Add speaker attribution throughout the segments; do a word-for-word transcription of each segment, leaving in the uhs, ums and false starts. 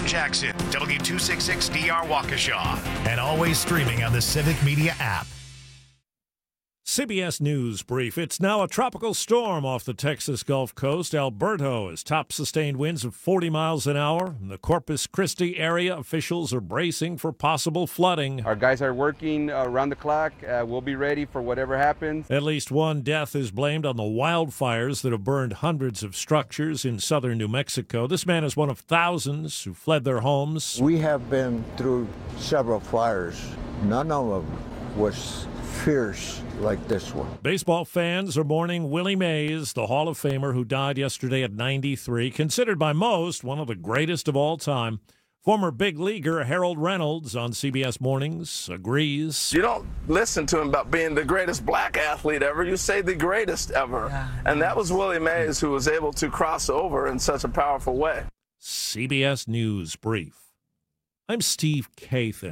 Speaker 1: Jackson, W two sixty-six D R Waukesha, and always streaming on the Civic Media app.
Speaker 2: C B S News Brief. It's now a tropical storm off the Texas Gulf Coast. Alberto has top sustained winds of forty miles an hour. In the Corpus Christi area, officials are bracing for possible flooding.
Speaker 3: Our guys are working around the clock. Uh, we'll be ready for whatever happens.
Speaker 2: At least one death is blamed on the wildfires that have burned hundreds of structures in southern New Mexico. This man is one of thousands who fled their homes.
Speaker 4: We have been through several fires. None of them was fierce like this one.
Speaker 2: Baseball fans are mourning Willie Mays, the Hall of Famer who died yesterday at ninety-three, considered by most one of the greatest of all time. Former big leaguer Harold Reynolds on C B S Mornings agrees.
Speaker 5: You don't listen to him about being the greatest black athlete ever. You say the greatest ever. Yeah. And that was Willie Mays, who was able to cross over in such a powerful way.
Speaker 2: C B S News Brief. I'm Steve Kathan.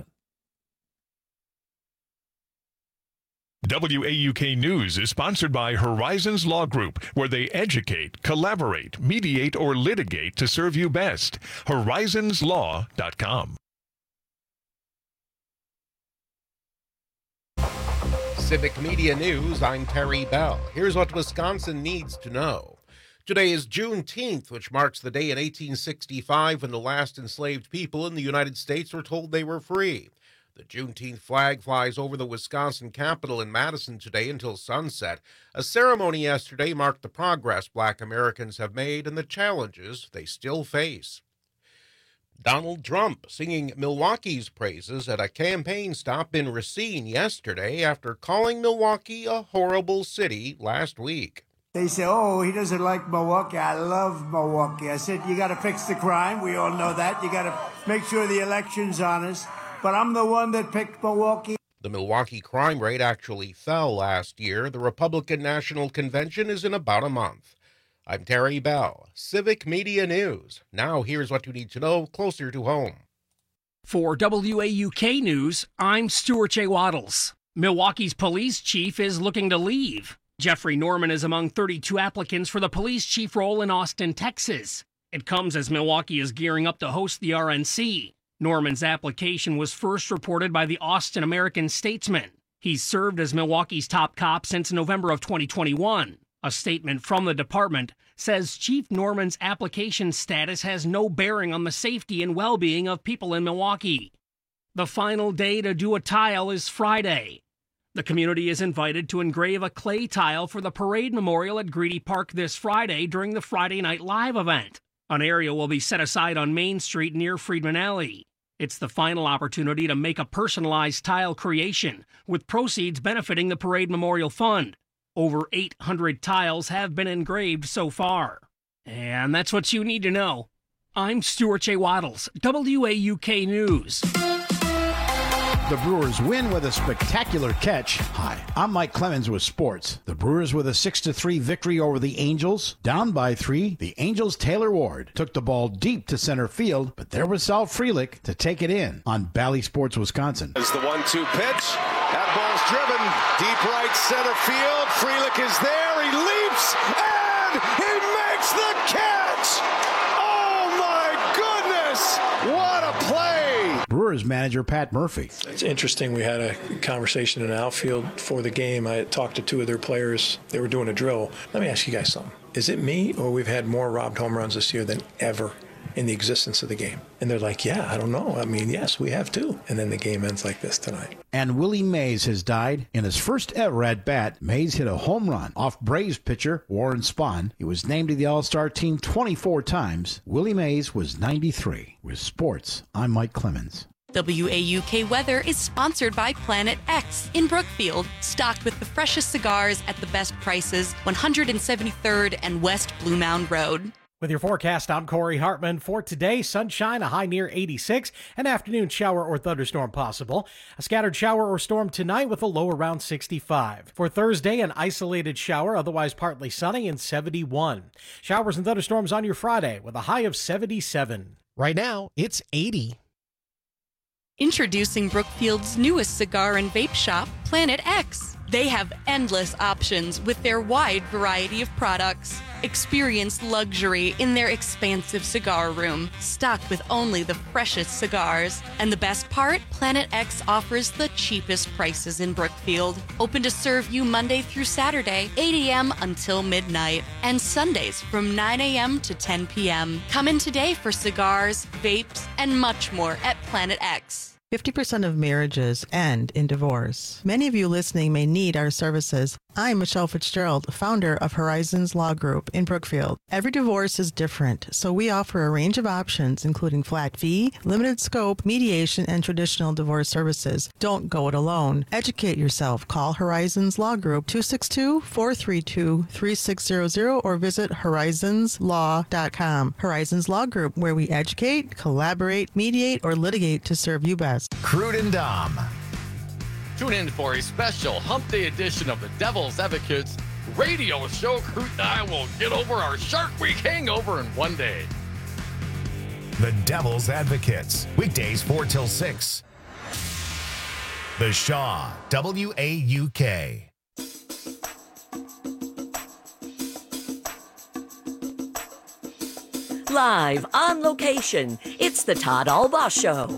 Speaker 6: W A U K News is sponsored by Horizons Law Group, where they educate, collaborate, mediate, or litigate to serve you best. horizons law dot com.
Speaker 7: Civic Media News, I'm Terry Bell. Here's what Wisconsin needs to know. Today is Juneteenth, which marks the day in eighteen sixty-five when the last enslaved people in the United States were told they were free. The Juneteenth flag flies over the Wisconsin Capitol in Madison today until sunset. A ceremony yesterday marked the progress Black Americans have made and the challenges they still face. Donald Trump singing Milwaukee's praises at a campaign stop in Racine yesterday after calling Milwaukee a horrible city last week.
Speaker 8: They say, oh, he doesn't like Milwaukee. I love Milwaukee. I said, you got to fix the crime. We all know that. You got to make sure the election's honest. But I'm the one that picked Milwaukee.
Speaker 7: The Milwaukee crime rate actually fell last year. The Republican National Convention is in about a month. I'm Terry Bell, Civic Media News. Now here's what you need to know closer to home.
Speaker 9: For W A U K News, I'm Stuart J. Waddles. Milwaukee's police chief is looking to leave. Jeffrey Norman is among thirty-two applicants for the police chief role in Austin, Texas. It comes as Milwaukee is gearing up to host the R N C. Norman's application was first reported by the Austin American-Statesman. He's served as Milwaukee's top cop since November of twenty twenty-one. A statement from the department says Chief Norman's application status has no bearing on the safety and well-being of people in Milwaukee. The final day to do a tile is Friday. The community is invited to engrave a clay tile for the parade memorial at Greedy Park this Friday during the Friday Night Live event. An area will be set aside on Main Street near Friedman Alley. It's the final opportunity to make a personalized tile creation, with proceeds benefiting the Parade Memorial Fund. Over eight hundred tiles have been engraved so far. And that's what you need to know. I'm Stuart J. Waddles, W A U K News.
Speaker 10: The Brewers win with a spectacular catch. Hi, I'm Mike Clemens with sports. The Brewers with a six to three victory over the Angels. Down by three, the Angels' Taylor Ward took the ball deep to center field, but there was Sal Frelick to take it in on Bally Sports Wisconsin.
Speaker 11: As the one two pitch, that ball's driven deep right center field. Frelick is there, he leaps, and he makes the catch! Oh my goodness! What a play!
Speaker 10: Brewers manager Pat Murphy.
Speaker 12: It's interesting. We had a conversation in the outfield for the game. I talked to two of their players. They were doing a drill. Let me ask you guys something. Is it me or we've had more robbed home runs this year than ever in the existence of the game? And they're like, yeah, I don't know. I mean, yes, we have too. And then the game ends like this tonight.
Speaker 10: And Willie Mays has died. In his first ever at-bat, Mays hit a home run off Braves pitcher Warren Spahn. He was named to the All-Star team twenty-four times. Willie Mays was ninety-three. With sports, I'm Mike Clemens.
Speaker 13: W A U K Weather is sponsored by Planet X in Brookfield, stocked with the freshest cigars at the best prices, one hundred seventy-third and West Blue Mound Road.
Speaker 14: With your forecast, I'm Corey Hartman. For today, sunshine, a high near eighty-six, an afternoon shower or thunderstorm possible. A scattered shower or storm tonight with a low around sixty-five. For Thursday, an isolated shower, otherwise partly sunny, and seventy-one. Showers and thunderstorms on your Friday with a high of seventy-seven.
Speaker 15: Right now, it's eighty.
Speaker 13: Introducing Brookfield's newest cigar and vape shop, Planet X. They have endless options with their wide variety of products. Experience luxury in their expansive cigar room, stocked with only the freshest cigars. And the best part? Planet X offers the cheapest prices in Brookfield. Open to serve you Monday through Saturday, eight a.m. until midnight, and Sundays from nine a.m. to ten p.m. Come in today for cigars, vapes, and much more at Planet X.
Speaker 16: fifty percent of marriages end in divorce. Many of you listening may need our services. I'm Michelle Fitzgerald, founder of Horizons Law Group in Brookfield. Every divorce is different, so we offer a range of options, including flat fee, limited scope, mediation, and traditional divorce services. Don't go it alone. Educate yourself. Call Horizons Law Group two six two, four three two, three six zero zero or visit horizons law dot com. Horizons Law Group, where we educate, collaborate, mediate, or litigate to serve you best.
Speaker 1: Crude and Dom.
Speaker 17: Tune in for a special Hump Day edition of the Devil's Advocates radio show. Crude and I will get over our Shark Week hangover in one day.
Speaker 1: The Devil's Advocates, weekdays four till six. The Shaw, W A U K.
Speaker 18: Live on location, it's the Todd Albaugh Show.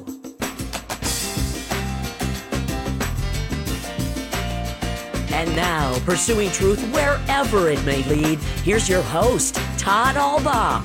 Speaker 18: And now, pursuing truth wherever it may lead, here's your host, Todd Albaugh.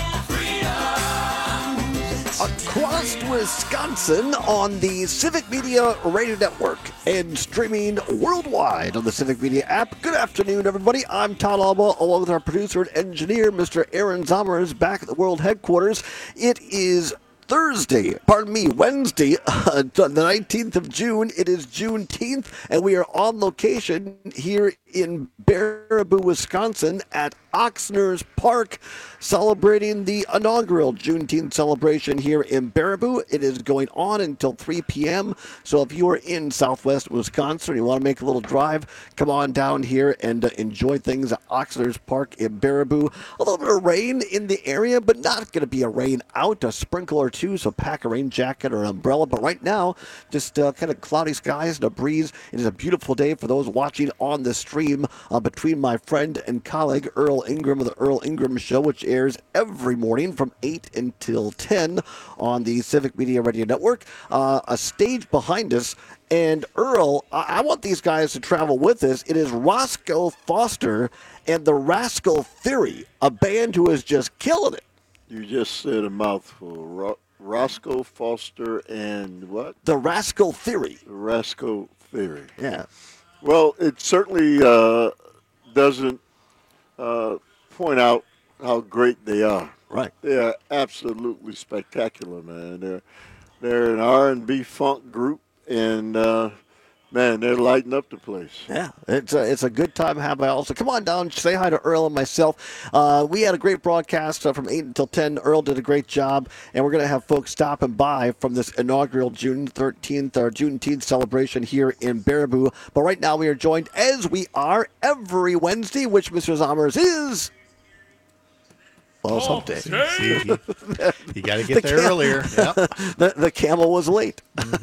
Speaker 19: Across Wisconsin on the Civic Media Radio Network and streaming worldwide on the Civic Media app. Good afternoon, everybody. I'm Todd Albaugh, along with our producer and engineer, Mister Aaron Zommers, back at the World Headquarters. It is Thursday, pardon me, Wednesday, uh, the nineteenth of June. It is Juneteenth, and we are on location here in Baraboo, Wisconsin at Ochsner's Park, celebrating the inaugural Juneteenth celebration here in Baraboo. It is going on until three p.m., so if you are in southwest Wisconsin and you want to make a little drive, come on down here and uh, enjoy things at Ochsner's Park in Baraboo. A little bit of rain in the area, but not going to be a rain out, a sprinkle or two, so pack a rain jacket or an umbrella. But right now, just uh, kind of cloudy skies and a breeze. It is a beautiful day for those watching on the stream uh, between my friend and colleague Earl Ingram of the Earl Ingram Show, which airs every morning from eight until ten on the Civic Media Radio Network. Uh, a stage behind us. And Earl, I-, I want these guys to travel with us. It is Roscoe Foster and the Rascal Theory, a band who is just killing it.
Speaker 20: You just said a mouthful. Ro- Roscoe Foster and what?
Speaker 19: The Rascal Theory.
Speaker 20: The Rascal Theory.
Speaker 19: Yeah.
Speaker 20: Well, it certainly uh, doesn't uh, point out how great they are.
Speaker 19: Right.
Speaker 20: They are absolutely spectacular, man. They're they're an R and B funk group, and uh, man, they're lighting up the place.
Speaker 19: Yeah, it's a, it's a good time. Have I also come on down, say hi to Earl and myself. Uh, we had a great broadcast uh, from eight until ten. Earl did a great job, and we're going to have folks stopping by from this inaugural June thirteenth or Juneteenth celebration here in Baraboo. But right now we are joined, as we are every Wednesday, which Mister Zommers is. Well, it's hump day.
Speaker 21: See, you you got to get the there cam- earlier. Yep.
Speaker 19: the, the camel was late.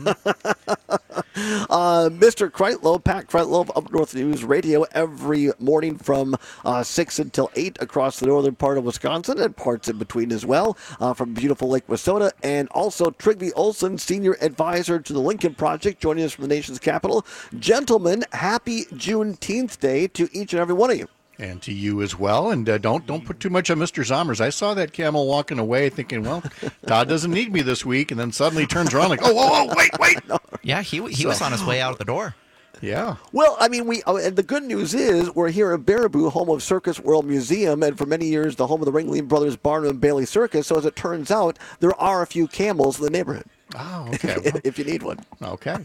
Speaker 19: Mm-hmm. uh, Mister Kreitlow, Pat Kreitlow of Up North News Radio, every morning from uh, six until eight across the northern part of Wisconsin and parts in between as well, uh, from beautiful Lake Wissota. And also Trygve Olson, Senior Advisor to the Lincoln Project, joining us from the nation's capital. Gentlemen, happy Juneteenth Day to each and every one of you.
Speaker 21: And to you as well. And uh, don't don't put too much on Mister Zommers. I saw that camel walking away thinking, well, Todd doesn't need me this week. And then suddenly turns around like, oh, whoa, whoa, wait, wait.
Speaker 22: Yeah, he he
Speaker 19: So-
Speaker 22: was on his way out the door.
Speaker 21: Yeah.
Speaker 19: Well, I mean, we. Oh, and the good news is we're here in Baraboo, home of Circus World Museum, and for many years the home of the Ringling Brothers Barnum and Bailey Circus. So as it turns out, there are a few camels in the neighborhood.
Speaker 21: Oh, okay.
Speaker 19: if, if you need one.
Speaker 21: Okay.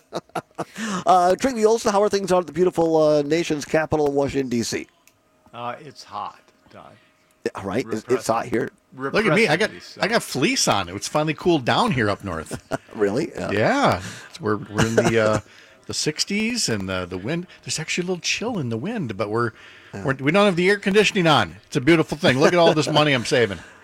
Speaker 19: uh, Trygve Olson, how are things out at the beautiful uh, nation's capital in Washington, D C?
Speaker 23: Uh, it's hot, Todd.
Speaker 19: Yeah, right? It's, it's hot here.
Speaker 21: Look at me. I got I got fleece on. It's finally cooled down here up north.
Speaker 19: Really?
Speaker 21: Yeah. yeah. It's, we're we're in the uh, the sixties, and the, the wind. There's actually a little chill in the wind, but we're, we're we don't have the air conditioning on. It's a beautiful thing. Look at all this money I'm saving.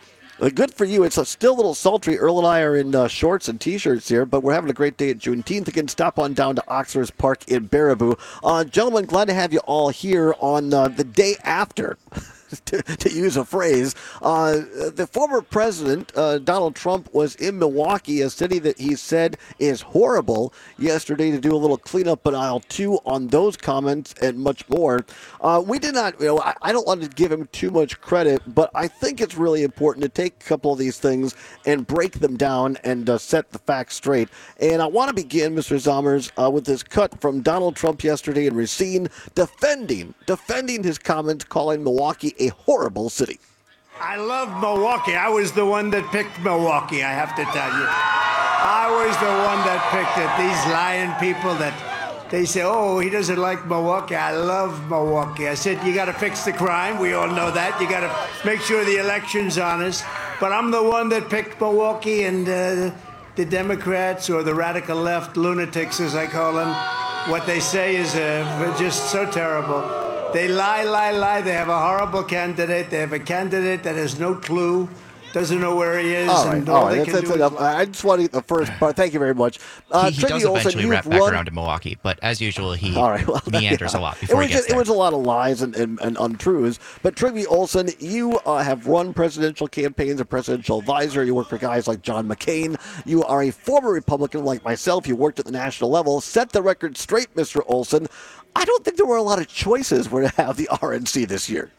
Speaker 19: Uh, good for you. It's a still a little sultry. Earl and I are in uh, shorts and T-shirts here, but we're having a great day at Juneteenth. Again, stop on down to Oxford Park in Baraboo. Uh, gentlemen, glad to have you all here on uh, the day after. To, to use a phrase, uh, the former president, uh, Donald Trump, was in Milwaukee, a city that he said is horrible, yesterday to do a little cleanup in aisle two on those comments and much more. Uh, we did not, you know, I, I don't want to give him too much credit, but I think it's really important to take a couple of these things and break them down and uh, set the facts straight. And I want to begin, Mister Zommers, uh, with this cut from Donald Trump yesterday in Racine, defending, defending his comments, calling Milwaukee a horrible city.
Speaker 8: I love Milwaukee. I was the one that picked Milwaukee, I have to tell you. I was the one that picked it. These lying people that they say, oh, he doesn't like Milwaukee. I love Milwaukee. I said, you got to fix the crime. We all know that. You got to make sure the election's honest. But I'm the one that picked Milwaukee, and uh, the Democrats, or the radical left lunatics, as I call them, what they say is uh, just so terrible. They lie, lie, lie. They have a horrible candidate. They have a candidate that has no clue, doesn't know where he is.
Speaker 19: All right,
Speaker 8: and
Speaker 19: all
Speaker 8: all
Speaker 19: right.
Speaker 8: they
Speaker 19: That's,
Speaker 8: can
Speaker 19: that's
Speaker 8: do
Speaker 19: enough.
Speaker 8: is-
Speaker 19: I just want to get the first part. Thank you very much. Uh,
Speaker 3: he he
Speaker 19: Trivia
Speaker 3: does
Speaker 19: Olson,
Speaker 3: eventually
Speaker 19: you've
Speaker 3: wrap back
Speaker 19: run-
Speaker 3: around to Milwaukee, but as usual, he
Speaker 19: All right, well,
Speaker 3: meanders
Speaker 19: yeah.
Speaker 3: a lot before
Speaker 19: it was
Speaker 3: he gets
Speaker 19: just,
Speaker 3: there.
Speaker 19: It was a lot of lies and, and, and untruths. But Trivia Olson, you uh, have run presidential campaigns, a presidential advisor. You work for guys like John McCain. You are a former Republican like myself. You worked at the national level. Set the record straight, Mister Olson. I don't think there were a lot of choices where to have the R N C this year.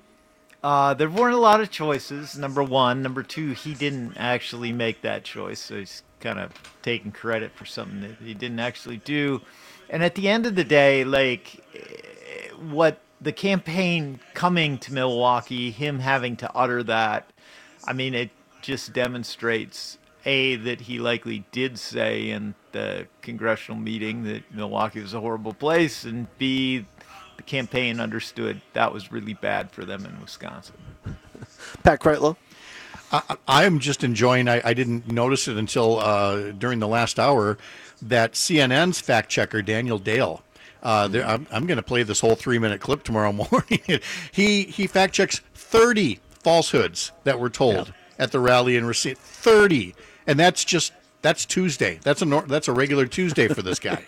Speaker 23: Uh, there weren't a lot of choices, number one. Number two, he didn't actually make that choice, so he's kind of taking credit for something that he didn't actually do. And at the end of the day, like, what the campaign coming to Milwaukee, him having to utter that, I mean, it just demonstrates, A, that he likely did say in the congressional meeting that Milwaukee was a horrible place, and B, the campaign understood that was really bad for them in Wisconsin.
Speaker 19: Pat Kreitlow?
Speaker 21: I, I am just enjoying, I, I didn't notice it until uh, during the last hour, that C N N's fact checker, Daniel Dale, uh, there, I'm, I'm going to play this whole three-minute clip tomorrow morning. he he fact checks thirty falsehoods that were told yeah. at the rally in Racine. thirty. And that's just, that's Tuesday. That's a, that's a regular Tuesday for this guy.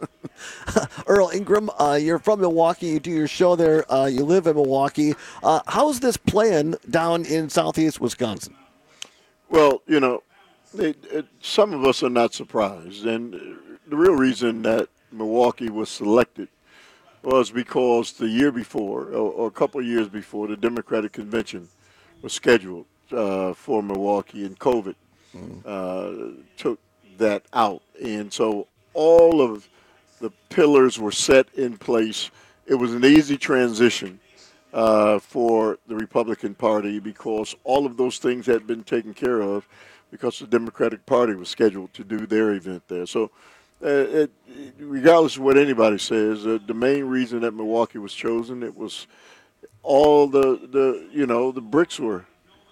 Speaker 19: Earl Ingram, uh, you're from Milwaukee. You do your show there. Uh, you live in Milwaukee. Uh, how's this playing down in southeast Wisconsin?
Speaker 20: Well, you know, it, it, some of us are not surprised. And the real reason that Milwaukee was selected was because the year before, or, or a couple of years before, the Democratic Convention was scheduled uh, for Milwaukee, and COVID mm. uh, took that out. And so all of the pillars were set in place. It was an easy transition uh, for the Republican Party because all of those things had been taken care of because the Democratic Party was scheduled to do their event there. So uh, it, regardless of what anybody says, uh, the main reason that Milwaukee was chosen, it was all the, the you know, the bricks were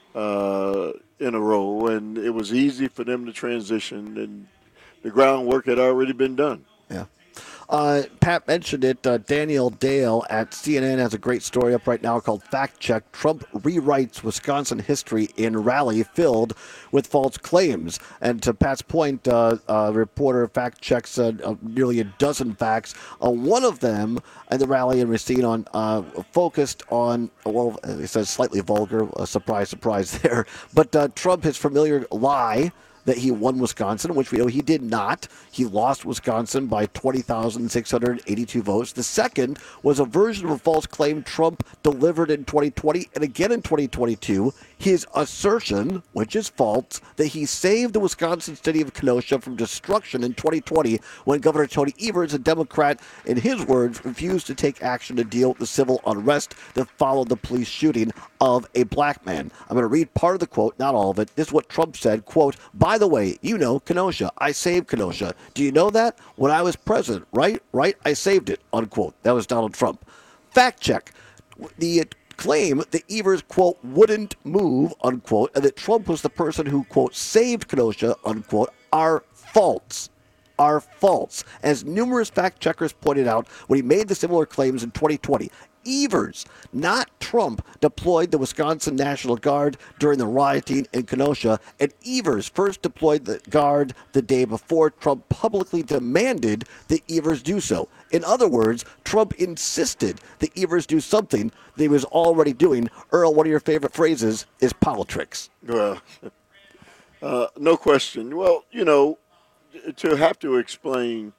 Speaker 20: uh, in a row, and it was easy for them to transition, and the groundwork had already been done.
Speaker 19: Yeah. Uh, Pat mentioned it. Uh, Daniel Dale at C N N has a great story up right now called Fact Check. Trump rewrites Wisconsin history in rally filled with false claims. And to Pat's point, uh, uh, reporter fact checks uh, uh, nearly a dozen facts. Uh, one of them at the rally in Racine on uh, focused on, well, it says slightly vulgar, uh, surprise, surprise there. But uh, Trump, his familiar lie that he won Wisconsin, which we know he did not. He lost Wisconsin by twenty thousand six hundred eighty-two votes. The second was a version of a false claim Trump delivered in twenty twenty and again in twenty twenty-two. His assertion, which is false, that he saved the Wisconsin city of Kenosha from destruction in twenty twenty when Governor Tony Evers, a Democrat, in his words, refused to take action to deal with the civil unrest that followed the police shooting of a black man. I'm going to read part of the quote, not all of it. This is what Trump said, quote, "By the way, you know Kenosha. I saved Kenosha. Do you know that? When I was president, right? Right? I saved it," unquote. That was Donald Trump. Fact check. The claim that Evers, quote, wouldn't move, unquote, and that Trump was the person who, quote, saved Kenosha, unquote, are false. are false, as numerous fact checkers pointed out when he made the similar claims in twenty twenty. Evers, not Trump, deployed the Wisconsin National Guard during the rioting in Kenosha, and Evers first deployed the Guard the day before Trump publicly demanded that Evers do so. In other words, Trump insisted that Evers do something that he was already doing. Earl, one of your favorite phrases is politricks.
Speaker 20: Well, uh, no question. Well, you know, to have to explain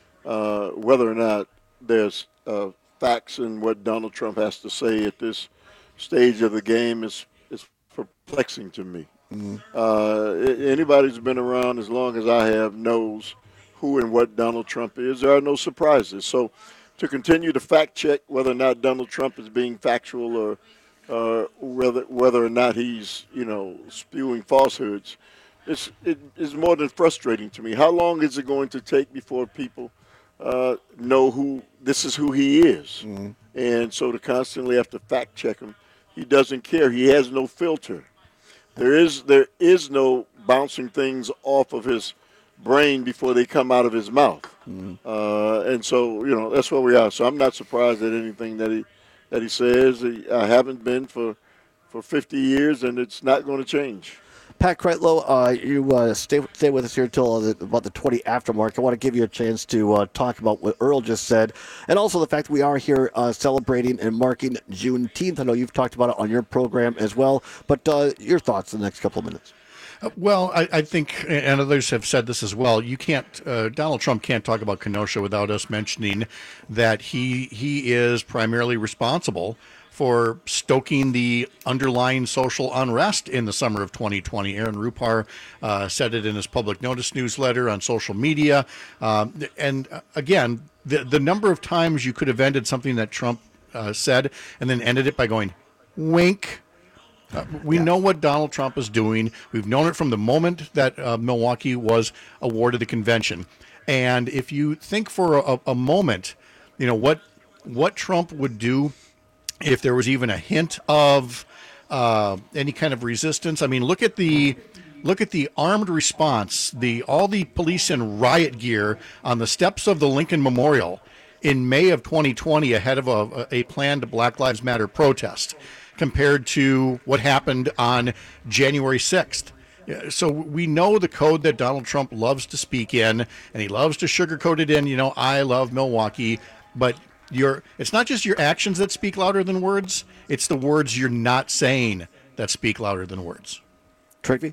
Speaker 20: uh, whether or not there's uh, facts in what Donald Trump has to say at this stage of the game is is perplexing to me. Mm-hmm. Uh, anybody who's been around as long as I have knows who and what Donald Trump is. There are no surprises. So to continue to fact check whether or not Donald Trump is being factual or uh, whether whether or not he's, you know, spewing falsehoods, it's, it is more than frustrating to me. How long is it going to take before people uh, know who this is who he is? Mm-hmm. And so to constantly have to fact check him, he doesn't care. He has no filter. There is there is no bouncing things off of his brain before they come out of his mouth. Mm-hmm. Uh, and so, you know, that's where we are. So I'm not surprised at anything that he that he says. I haven't been for for fifty years, and it's not going to change.
Speaker 19: Pat Kreitlow, uh, you uh, stay stay with us here until the, about the twenty after mark. I want to give you a chance to uh, talk about what Earl just said, and also the fact that we are here uh, celebrating and marking Juneteenth. I know you've talked about it on your program as well, but uh, your thoughts in the next couple of minutes.
Speaker 21: Uh, well, I, I think, and others have said this as well, you can't, uh, Donald Trump can't talk about Kenosha without us mentioning that he he is primarily responsible for stoking the underlying social unrest in the summer of twenty twenty. Aaron Rupar uh, said it in his public notice newsletter on social media. Um, and uh, again, the, the number of times you could have ended something that Trump uh, said and then ended it by going, wink. Uh, we yeah. know what Donald Trump is doing. We've known it from the moment that uh, Milwaukee was awarded the convention. And if you think for a, a moment, you know, what what Trump would do if there was even a hint of uh, any kind of resistance. I mean, look at the look at the armed response, the all the police in riot gear on the steps of the Lincoln Memorial in May of twenty twenty ahead of a, a planned Black Lives Matter protest compared to what happened on January sixth. So we know the code that Donald Trump loves to speak in, and he loves to sugarcoat it in, you know, I love Milwaukee, but Your, it's not just your actions that speak louder than words. It's the words you're not saying that speak louder than words.
Speaker 19: Trigby?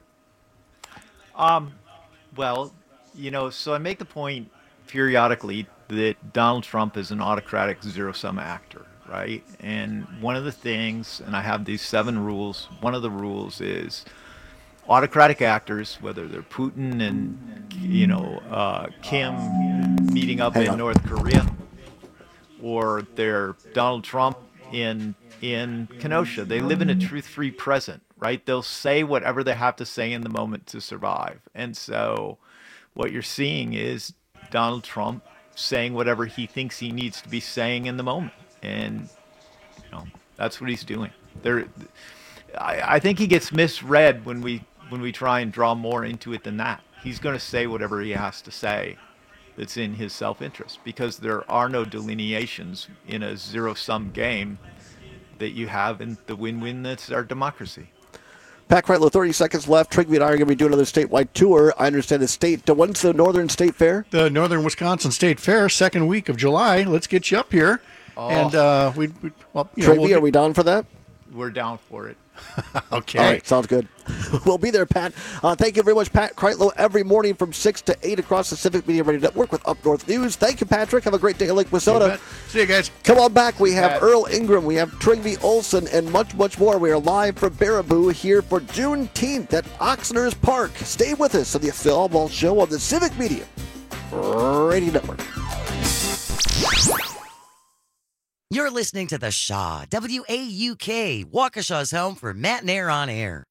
Speaker 23: Um, well, you know, so I make the point periodically that Donald Trump is an autocratic zero-sum actor, right? And one of the things, and I have these seven rules, one of the rules is autocratic actors, whether they're Putin and, you know, uh, Kim meeting up Hang in on. North Korea, or they're Donald Trump in in Kenosha. They live in a truth-free present, right? They'll say whatever they have to say in the moment to survive. And so what you're seeing is Donald Trump saying whatever he thinks he needs to be saying in the moment. And, you know, that's what he's doing. There, I, I think he gets misread when we when we try and draw more into it than that. He's going to say whatever he has to say that's in his self-interest, because there are no delineations in a zero-sum game that you have in the win-win that's our democracy.
Speaker 19: Pat Kreitlow, thirty seconds left. Trigby and I are going to be doing another statewide tour. I understand the state. When's the Northern State Fair?
Speaker 21: The Northern Wisconsin State Fair, second week of July. Let's get you up here.
Speaker 23: Oh.
Speaker 21: And uh, we, we well, you
Speaker 19: Trigby,
Speaker 21: know, we'll
Speaker 19: are we down for that?
Speaker 23: We're down for it.
Speaker 21: Okay.
Speaker 19: All right, sounds good. We'll be there, Pat. Uh, thank you very much, Pat Kreitlow, every morning from six to eight across the Civic Media Radio Network with Up North News. Thank you, Patrick. Have a great day in Lake Wissota.
Speaker 21: See you guys.
Speaker 19: Come on back. We have
Speaker 23: Pat.
Speaker 19: Earl Ingram. We have Trigby Olson and much, much more. We are live from Baraboo here for Juneteenth at Oxnard's Park. Stay with us on the Phil Ball Show on the Civic Media Radio Network.
Speaker 2: You're listening to The Shaw, W A U K, Waukesha's home for Matt and Air on air.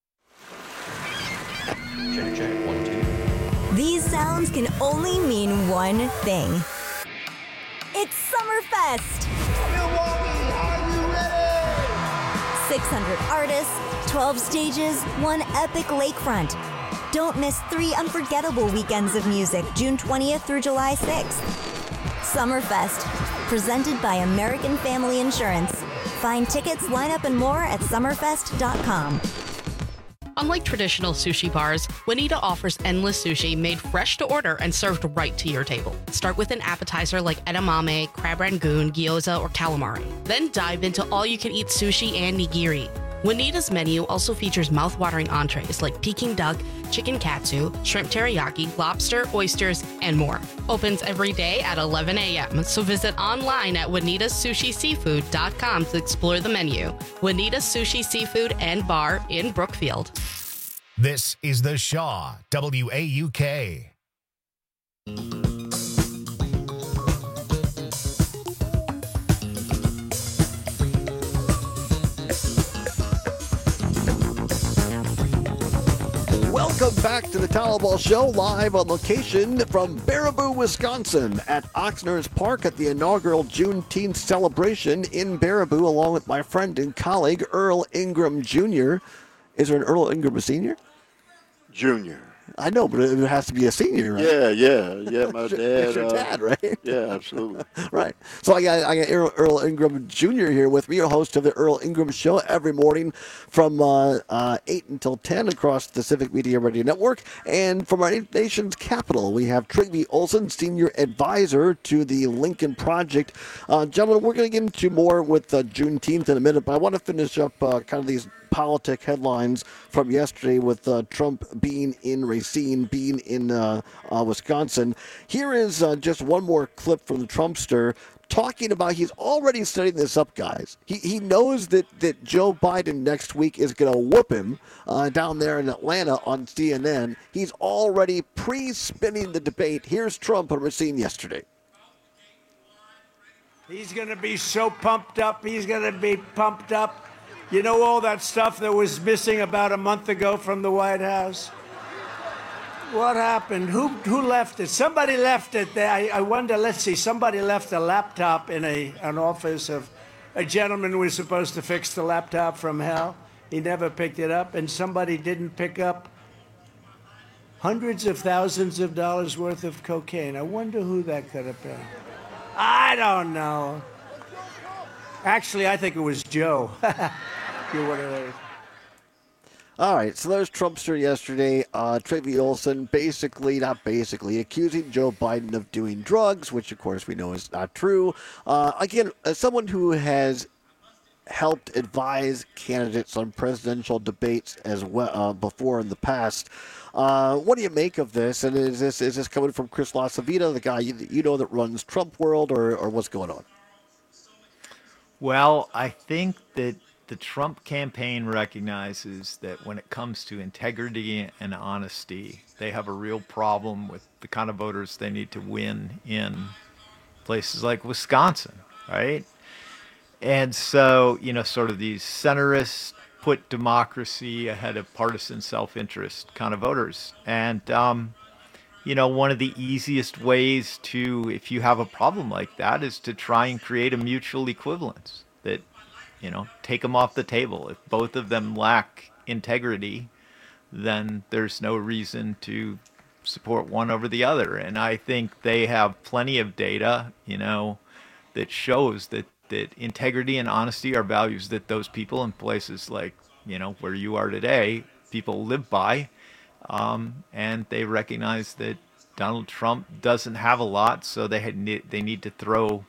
Speaker 3: Check, check, one, two.
Speaker 4: These sounds can only mean one thing. It's Summerfest!
Speaker 5: Milwaukee, are you ready?
Speaker 4: six hundred artists, twelve stages, one epic lakefront. Don't miss three unforgettable weekends of music, June twentieth through July sixth. Summerfest, presented by American Family Insurance. Find tickets, lineup, and more at summerfest dot com.
Speaker 6: Unlike traditional sushi bars, Juanita offers endless sushi made fresh to order and served right to your table. Start with an appetizer like edamame, crab rangoon, gyoza, or calamari. Then dive into all-you-can-eat sushi and nigiri. Juanita's menu also features mouth-watering entrees like Peking duck, chicken katsu, shrimp teriyaki, lobster, oysters, and more. Opens every day at eleven a.m., so visit online at juanitas sushi seafood dot com to explore the menu. Juanitas Sushi Seafood and Bar in Brookfield.
Speaker 1: This is The Shaw, W A U K.
Speaker 19: Welcome back to the Towel Ball Show, live on location from Baraboo, Wisconsin, at Oxnard's Park at the inaugural Juneteenth celebration in Baraboo, along with my friend and colleague, Earl Ingram Junior Is there an Earl Ingram Senior?
Speaker 20: Junior.
Speaker 19: I know, but it has to be a senior, right?
Speaker 20: Yeah, yeah, yeah. My dad.
Speaker 19: It's your
Speaker 20: uh,
Speaker 19: dad, right?
Speaker 20: Yeah, absolutely.
Speaker 19: Right. So I got I got Earl, Earl Ingram Junior here with me, a host of the Earl Ingram Show every morning from uh, uh, eight until ten across the Civic Media Radio Network. And from our nation's capital, we have Trygve Olsen, Senior Advisor to the Lincoln Project. Uh, gentlemen, we're going to get into more with uh, Juneteenth in a minute, but I want to finish up uh, kind of these politic headlines from yesterday with uh, Trump being in Racine, being in uh, uh, Wisconsin. Here is uh, just one more clip from the Trumpster talking about he's already setting this up, guys. He he knows that, that Joe Biden next week is going to whoop him uh, down there in Atlanta on C N N. He's already pre-spinning the debate. Here's Trump on Racine yesterday.
Speaker 8: He's going to be so pumped up. He's going to be pumped up. You know all that stuff that was missing about a month ago from the White House? What happened? Who who left it? Somebody left it there. I, I wonder, let's see, somebody left a laptop in a an office of a gentleman who was supposed to fix the laptop from hell. He never picked it up, and somebody didn't pick up hundreds of thousands of dollars worth of cocaine. I wonder who that could have been. I don't know. Actually, I think it was Joe. You're one of those.
Speaker 19: All right, so there's Trumpster yesterday. Uh, Trygve Olsen basically, not basically, accusing Joe Biden of doing drugs, which of course we know is not true. Uh, again, as someone who has helped advise candidates on presidential debates as well uh, before in the past, uh, what do you make of this? And is this is this coming from Chris LaCivita, the guy you, you know that runs Trump World, or, or what's going on?
Speaker 23: Well, I think that the Trump campaign recognizes that when it comes to integrity and honesty, they have a real problem with the kind of voters they need to win in places like Wisconsin, right? And so, you know, sort of these centrists put democracy ahead of partisan self-interest kind of voters. And, um, you know, one of the easiest ways to, if you have a problem like that, is to try and create a mutual equivalence that, you know, take them off the table. If both of them lack integrity, then there's no reason to support one over the other. And I think they have plenty of data, you know, that shows that, that integrity and honesty are values that those people in places like, you know, where you are today, people live by. Um, and they recognize that Donald Trump doesn't have a lot, so they had ne- they need to throw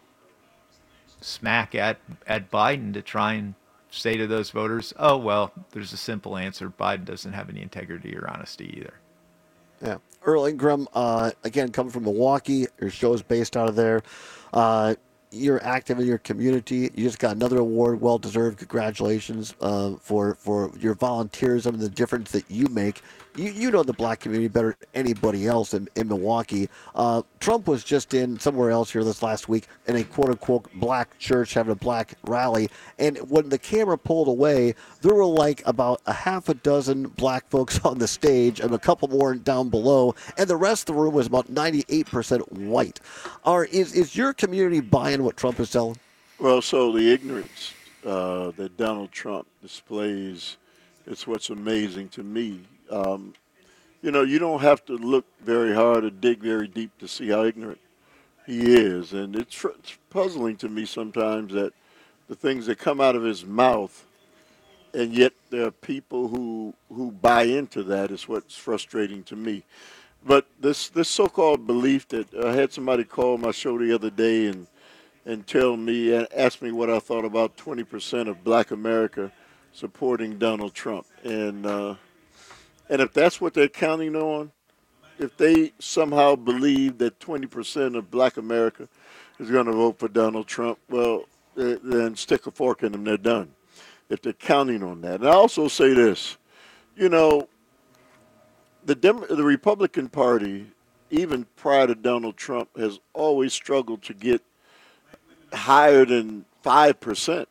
Speaker 23: smack at, at Biden to try and say to those voters, oh, well, there's a simple answer. Biden doesn't have any integrity or honesty either.
Speaker 19: Yeah. Earl Ingram, uh, again, coming from Milwaukee. Your show is based out of there. Uh, you're active in your community. You just got another award, well-deserved. Congratulations uh, for, for your volunteerism and the difference that you make. You you know the black community better than anybody else in, in Milwaukee. Uh, Trump was just in somewhere else here this last week in a quote-unquote black church having a black rally. And when the camera pulled away, there were like about a half a dozen black folks on the stage and a couple more down below. And the rest of the room was about ninety-eight percent white. Are, is, is your community buying what Trump is selling?
Speaker 20: Well, so the ignorance uh, that Donald Trump displays, it's what's amazing to me. Um, you know, you don't have to look very hard or dig very deep to see how ignorant he is. And it's, fr- it's puzzling to me sometimes that the things that come out of his mouth, and yet there are people who who buy into that is what's frustrating to me. But this, this so-called belief that I had somebody call my show the other day and and tell me and ask me what I thought about twenty percent of black America supporting Donald Trump. And uh, and if that's what they're counting on, if they somehow believe that twenty percent of black America is going to vote for Donald Trump, well, then stick a fork in them, they're done, if they're counting on that. And I also say this, you know, the Dem- the Republican Party, even prior to Donald Trump, has always struggled to get higher than five percent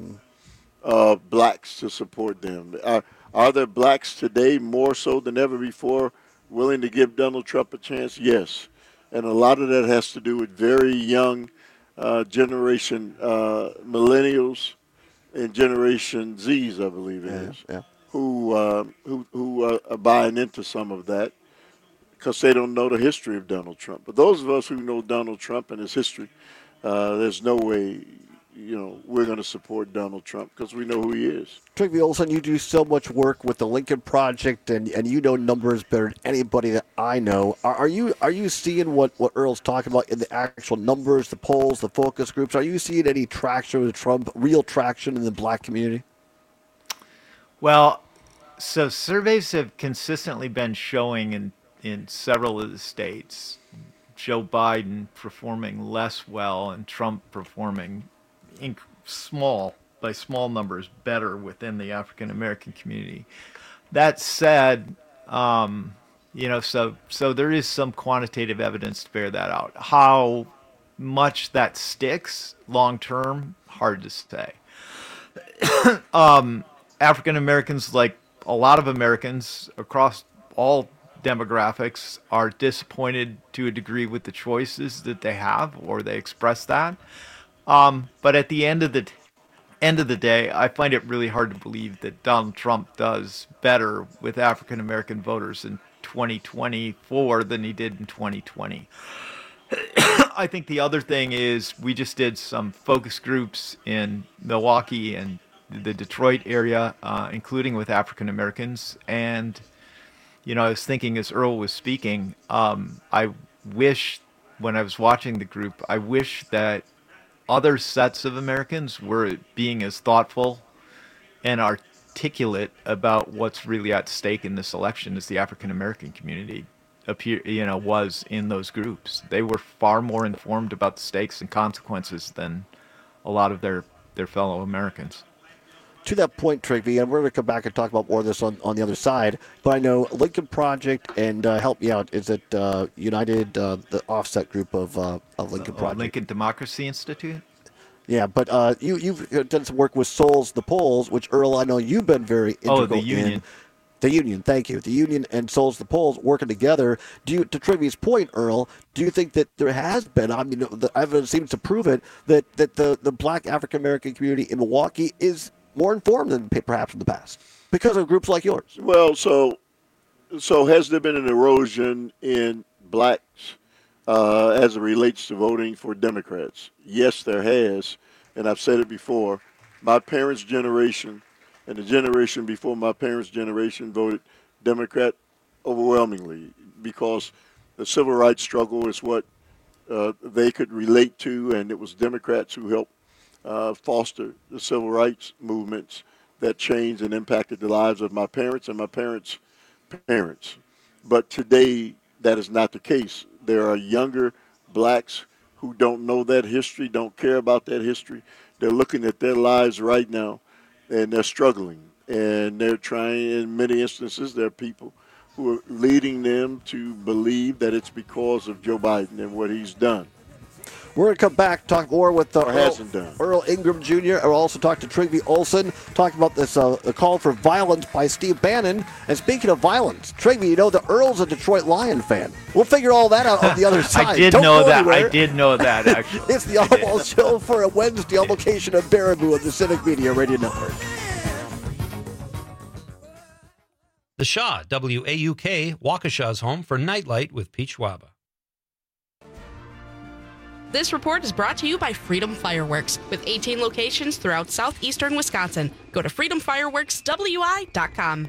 Speaker 20: of blacks to support them. Are, are there blacks today more so than ever before willing to give Donald Trump a chance? Yes. And a lot of that has to do with very young uh, generation uh, millennials and Generation Zs, I believe it
Speaker 19: Yeah,
Speaker 20: is,
Speaker 19: yeah.
Speaker 20: who, uh, who, who uh, are buying into some of that because they don't know the history of Donald Trump. But those of us who know Donald Trump and his history, Uh, there's no way, you know, we're going to support Donald Trump because we know who he is.
Speaker 19: Trygve Olsen, you do so much work with the Lincoln Project, and, and you know numbers better than anybody that I know. Are, are you are you seeing what, what Earl's talking about in the actual numbers, the polls, the focus groups? Are you seeing any traction with Trump, real traction in the black community?
Speaker 23: Well, so surveys have consistently been showing in, in several of the states Joe Biden performing less well and Trump performing in small, by small numbers, better within the African American community. That said, um, you know, so so there is some quantitative evidence to bear that out. How much that sticks long term, hard to say. um, African Americans, like a lot of Americans across all demographics, are disappointed to a degree with the choices that they have, or they express that. Um, but at the end of the end of the day, I find it really hard to believe that Donald Trump does better with African American voters in twenty twenty-four than he did in twenty twenty. I think the other thing is we just did some focus groups in Milwaukee and the Detroit area, uh, including with African Americans. And you know, I was thinking as Earl was speaking, um, I wish, when I was watching the group, I wish that other sets of Americans were being as thoughtful and articulate about what's really at stake in this election as the African American community appear, you know, was in those groups. They were far more informed about the stakes and consequences than a lot of their, their fellow Americans.
Speaker 19: To that point, Trygve, and we're going to come back and talk about more of this on, on the other side, but I know Lincoln Project, and uh, help me out, is it uh, United, uh, the offset group of, uh, of Lincoln
Speaker 23: Uh,
Speaker 19: Project?
Speaker 23: Lincoln Democracy Institute?
Speaker 19: Yeah, but uh, you, you've done some work with Souls the Polls, which, Earl, I know you've been very integral
Speaker 23: Oh, the union.
Speaker 19: in. The union, thank you. The union and Souls the Polls working together. Do you, to Trygve's point, Earl, do you think that there has been, I mean, the evidence seems to prove it, that, that the, the black African-American community in Milwaukee is more informed than perhaps in the past because of groups like yours?
Speaker 20: Well, so so has there been an erosion in blacks uh, as it relates to voting for Democrats? Yes, there has, and I've said it before. My parents' generation and the generation before my parents' generation voted Democrat overwhelmingly because the civil rights struggle is what uh, they could relate to, and it was Democrats who helped Uh, foster the civil rights movements that changed and impacted the lives of my parents and my parents' parents. But today, that is not the case. There are younger blacks who don't know that history, don't care about that history. They're looking at their lives right now, and they're struggling. And they're trying, in many instances, there are people who are leading them to believe that it's because of Joe Biden and what he's done.
Speaker 19: We're going to come back, talk more with uh,
Speaker 20: Or
Speaker 19: Earl,
Speaker 20: hasn't done.
Speaker 19: Earl Ingram Junior We'll also talk to Trygve Olsen, talk about this uh, the call for violence by Steve Bannon. And speaking of violence, Trygve, you know the Earl's a Detroit Lion fan. We'll figure all that out on the other side.
Speaker 23: I did
Speaker 19: Don't
Speaker 23: know
Speaker 19: go
Speaker 23: that.
Speaker 19: anywhere.
Speaker 23: I did know that, actually.
Speaker 19: It's the Oddball Show for a Wednesday on location of Baraboo on the Civic Media Radio Network.
Speaker 7: The Shaw, W A U K, Waukesha's home for Nightlight with Peach Waba.
Speaker 6: This report is brought to you by Freedom Fireworks, with eighteen locations throughout southeastern Wisconsin. Go to freedom fireworks w i dot com.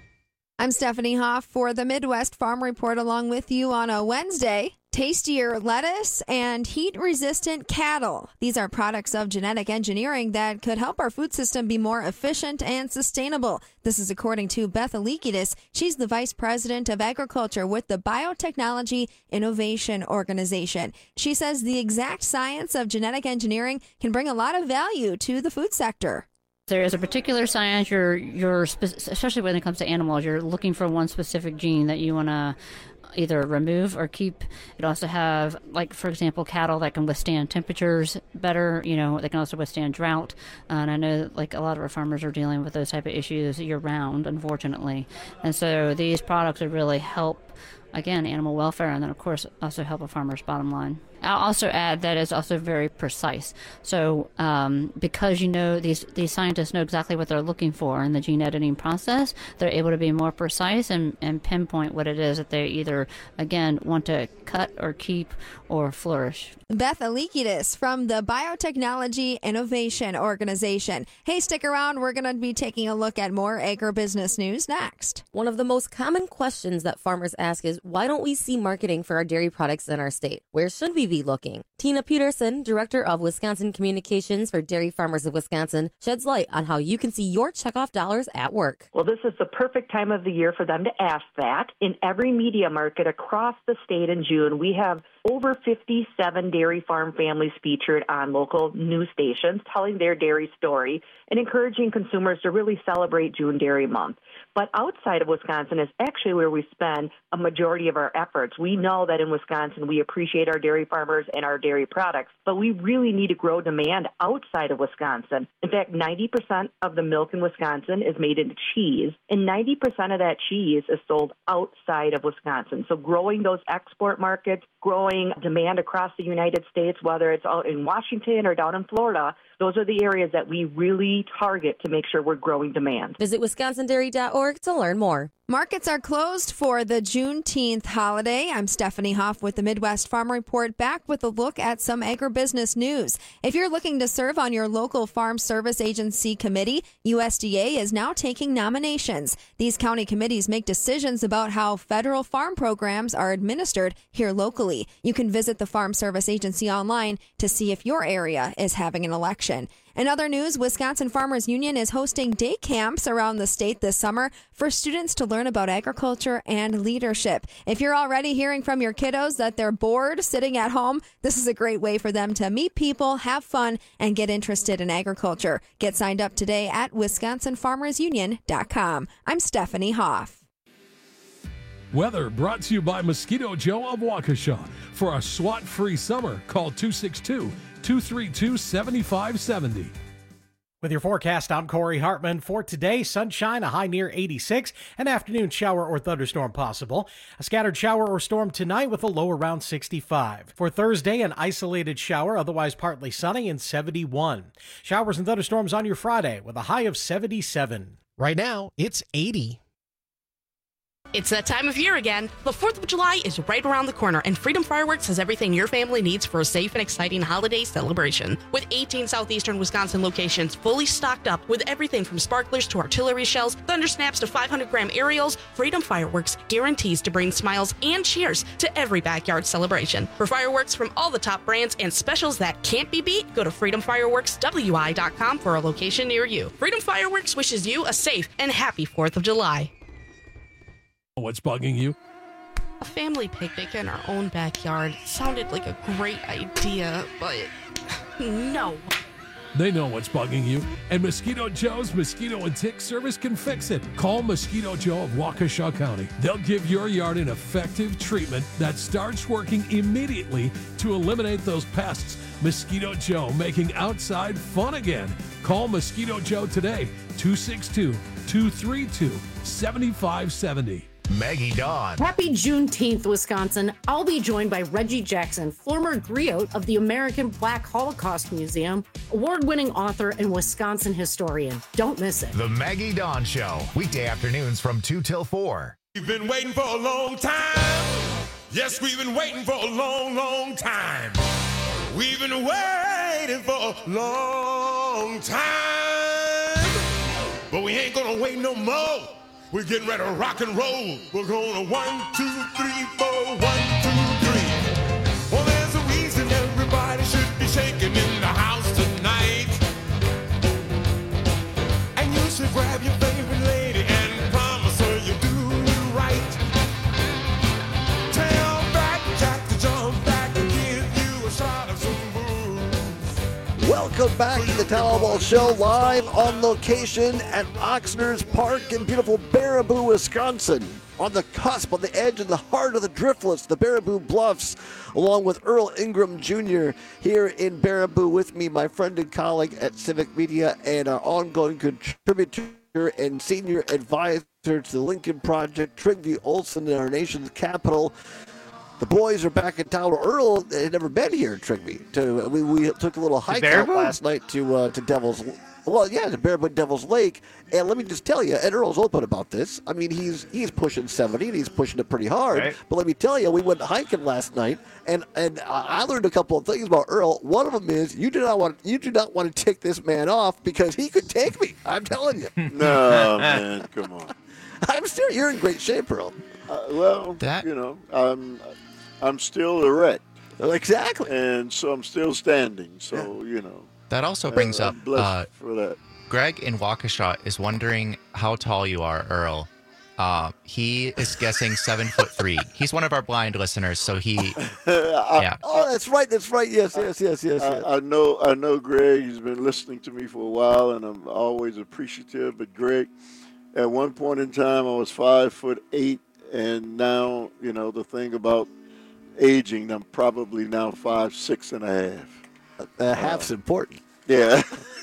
Speaker 9: I'm Stephanie Hoff for the Midwest Farm Report along with you on a Wednesday. Tastier lettuce and heat-resistant cattle. These are products of genetic engineering that could help our food system be more efficient and sustainable. This is according to Beth Alikidis. She's the Vice President of Agriculture with the Biotechnology Innovation Organization. She says the exact science of genetic engineering can bring a lot of value to the food sector.
Speaker 11: There is a particular science, you're, you're spe- especially when it comes to animals, you're looking for one specific gene that you want to either remove or keep. It also have, like, for example, cattle that can withstand temperatures better. You know, they can also withstand drought. Uh, and I know, like, a lot of our farmers are dealing with those type of issues year-round, unfortunately. And so these products would really help, again, animal welfare, and then, of course, also help a farmer's bottom line. I'll also add that it's also very precise. So um, because you know these these scientists know exactly what they're looking for in the gene editing process, they're able to be more precise and, and pinpoint what it is that they either, again, want to cut or keep or flourish.
Speaker 9: Beth Alikidis from the Biotechnology Innovation Organization. Hey, stick around. We're going to be taking a look at more agribusiness news next.
Speaker 24: One of the most common questions that farmers ask is, why don't we see marketing for our dairy products in our state? Where should we be looking? Tina Peterson, Director of Wisconsin Communications for Dairy Farmers of Wisconsin, sheds light on how you can see your checkoff dollars at work.
Speaker 25: Well, this is the perfect time of the year for them to ask that. In every media market across the state in June, we have over fifty-seven dairy farm families featured on local news stations telling their dairy story and encouraging consumers to really celebrate June Dairy Month. But outside of Wisconsin is actually where we spend a majority of our efforts. We know that in Wisconsin we appreciate our dairy farmers and our dairy products, but we really need to grow demand outside of Wisconsin. In fact, ninety percent of the milk in Wisconsin is made into cheese, and ninety percent of that cheese is sold outside of Wisconsin. So growing those export markets, growing demand across the United States, whether it's out in Washington or down in Florida, those are the areas that we really target to make sure we're growing demand.
Speaker 24: Visit wisconsin dairy dot org to learn more.
Speaker 9: Markets are closed for the Juneteenth holiday. I'm Stephanie Hoff with the Midwest Farm Report, back with a look at some agribusiness news. If you're looking to serve on your local Farm Service Agency committee, U S D A is now taking nominations. These county committees make decisions about how federal farm programs are administered here locally. You can visit the Farm Service Agency online to see if your area is having an election. In other news, Wisconsin Farmers Union is hosting day camps around the state this summer for students to learn about agriculture and leadership. If you're already hearing from your kiddos that they're bored sitting at home, this is a great way for them to meet people, have fun, and get interested in agriculture. Get signed up today at wisconsin farmers union dot com. I'm Stephanie Hoff.
Speaker 26: Weather brought to you by Mosquito Joe of Waukesha. For a SWAT-free summer, call two six two, two three two, seven five seven zero.
Speaker 14: With your forecast, I'm Corey Hartman. For today, sunshine, a high near eighty-six, an afternoon shower or thunderstorm possible. A scattered shower or storm tonight with a low around sixty-five. For Thursday, an isolated shower, otherwise partly sunny, and seventy-one. Showers and thunderstorms on your Friday with a high of seventy-seven.
Speaker 15: Right now, it's eighty.
Speaker 6: It's that time of year again. The fourth of July is right around the corner, and Freedom Fireworks has everything your family needs for a safe and exciting holiday celebration. With eighteen southeastern Wisconsin locations fully stocked up with everything from sparklers to artillery shells, thunder snaps to five hundred gram aerials, Freedom Fireworks guarantees to bring smiles and cheers to every backyard celebration. For fireworks from all the top brands and specials that can't be beat, go to freedom fireworks w i dot com for a location near you. Freedom Fireworks wishes you a safe and happy fourth of July.
Speaker 26: What's bugging you?
Speaker 6: A family picnic in our own backyard sounded like a great idea, but no.
Speaker 26: They know what's bugging you, and Mosquito Joe's Mosquito and Tick Service can fix it. Call Mosquito Joe of Waukesha County. They'll give your yard an effective treatment that starts working immediately to eliminate those pests. Mosquito Joe, making outside fun again. Call Mosquito Joe today, two six two, two three two, seven five seven zero.
Speaker 1: Maggie Dawn.
Speaker 10: Happy Juneteenth, Wisconsin. I'll be joined by Reggie Jackson, former griot of the American Black Holocaust Museum, award-winning author and Wisconsin historian. Don't miss it.
Speaker 1: The Maggie Dawn Show. Weekday afternoons from two till four.
Speaker 5: We've been waiting for a long time. Yes, we've been waiting for a long, long time. We've been waiting for a long time. But we ain't gonna wait no more. We're getting ready to rock and roll. We're gonna one, two, three, four, one, two, three. Well, there's a reason everybody should be shaking in the house tonight. And you should grab your favorite lady and promise her you'll do it right. Tell back Jack to jump back and give you a shot of some booze.
Speaker 19: Welcome back to the Towerball Show, live on location at Oxnard's Park in beautiful Baraboo, Wisconsin. On the cusp, on the edge, in the heart of the Driftless, the Baraboo Bluffs, along with Earl Ingram Junior here in Baraboo with me, my friend and colleague at Civic Media and our ongoing contributor and senior advisor to the Lincoln Project, Trygve Olsen, in our nation's capital. The boys are back in town. Earl had never been here, Trygve. To, we, we took a little hike out last night to uh, to Devil's Well, yeah, to Baraboo Devil's Lake. And let me just tell you, and Earl's open about this. I mean, he's he's pushing seventy, and he's pushing it pretty hard. Right. But let me tell you, we went hiking last night, and and I learned a couple of things about Earl. One of them is you do not want you do not want to tick this man off because he could take me. I'm telling you.
Speaker 20: No, man, come on.
Speaker 19: I'm still. You're in great shape, Earl.
Speaker 20: Uh, well, that? you know, I'm I'm still erect.
Speaker 19: Exactly.
Speaker 20: And so I'm still standing. So you know.
Speaker 22: That also brings
Speaker 20: I'm
Speaker 22: up
Speaker 20: blessed
Speaker 22: uh,
Speaker 20: for that.
Speaker 22: Greg in Waukesha is wondering how tall you are, Earl. Uh, he is guessing seven foot three. He's one of our blind listeners, so he. Yeah.
Speaker 19: Oh, that's right. That's right. Yes, yes, yes, yes.
Speaker 20: I,
Speaker 19: yes.
Speaker 20: I know. I know. Greg. He's been listening to me for a while, and I'm always appreciative. But Greg, at one point in time, I was five foot eight, and now you know the thing about aging. I'm probably now five six and a half.
Speaker 19: Uh, half's uh, important.
Speaker 20: Yeah.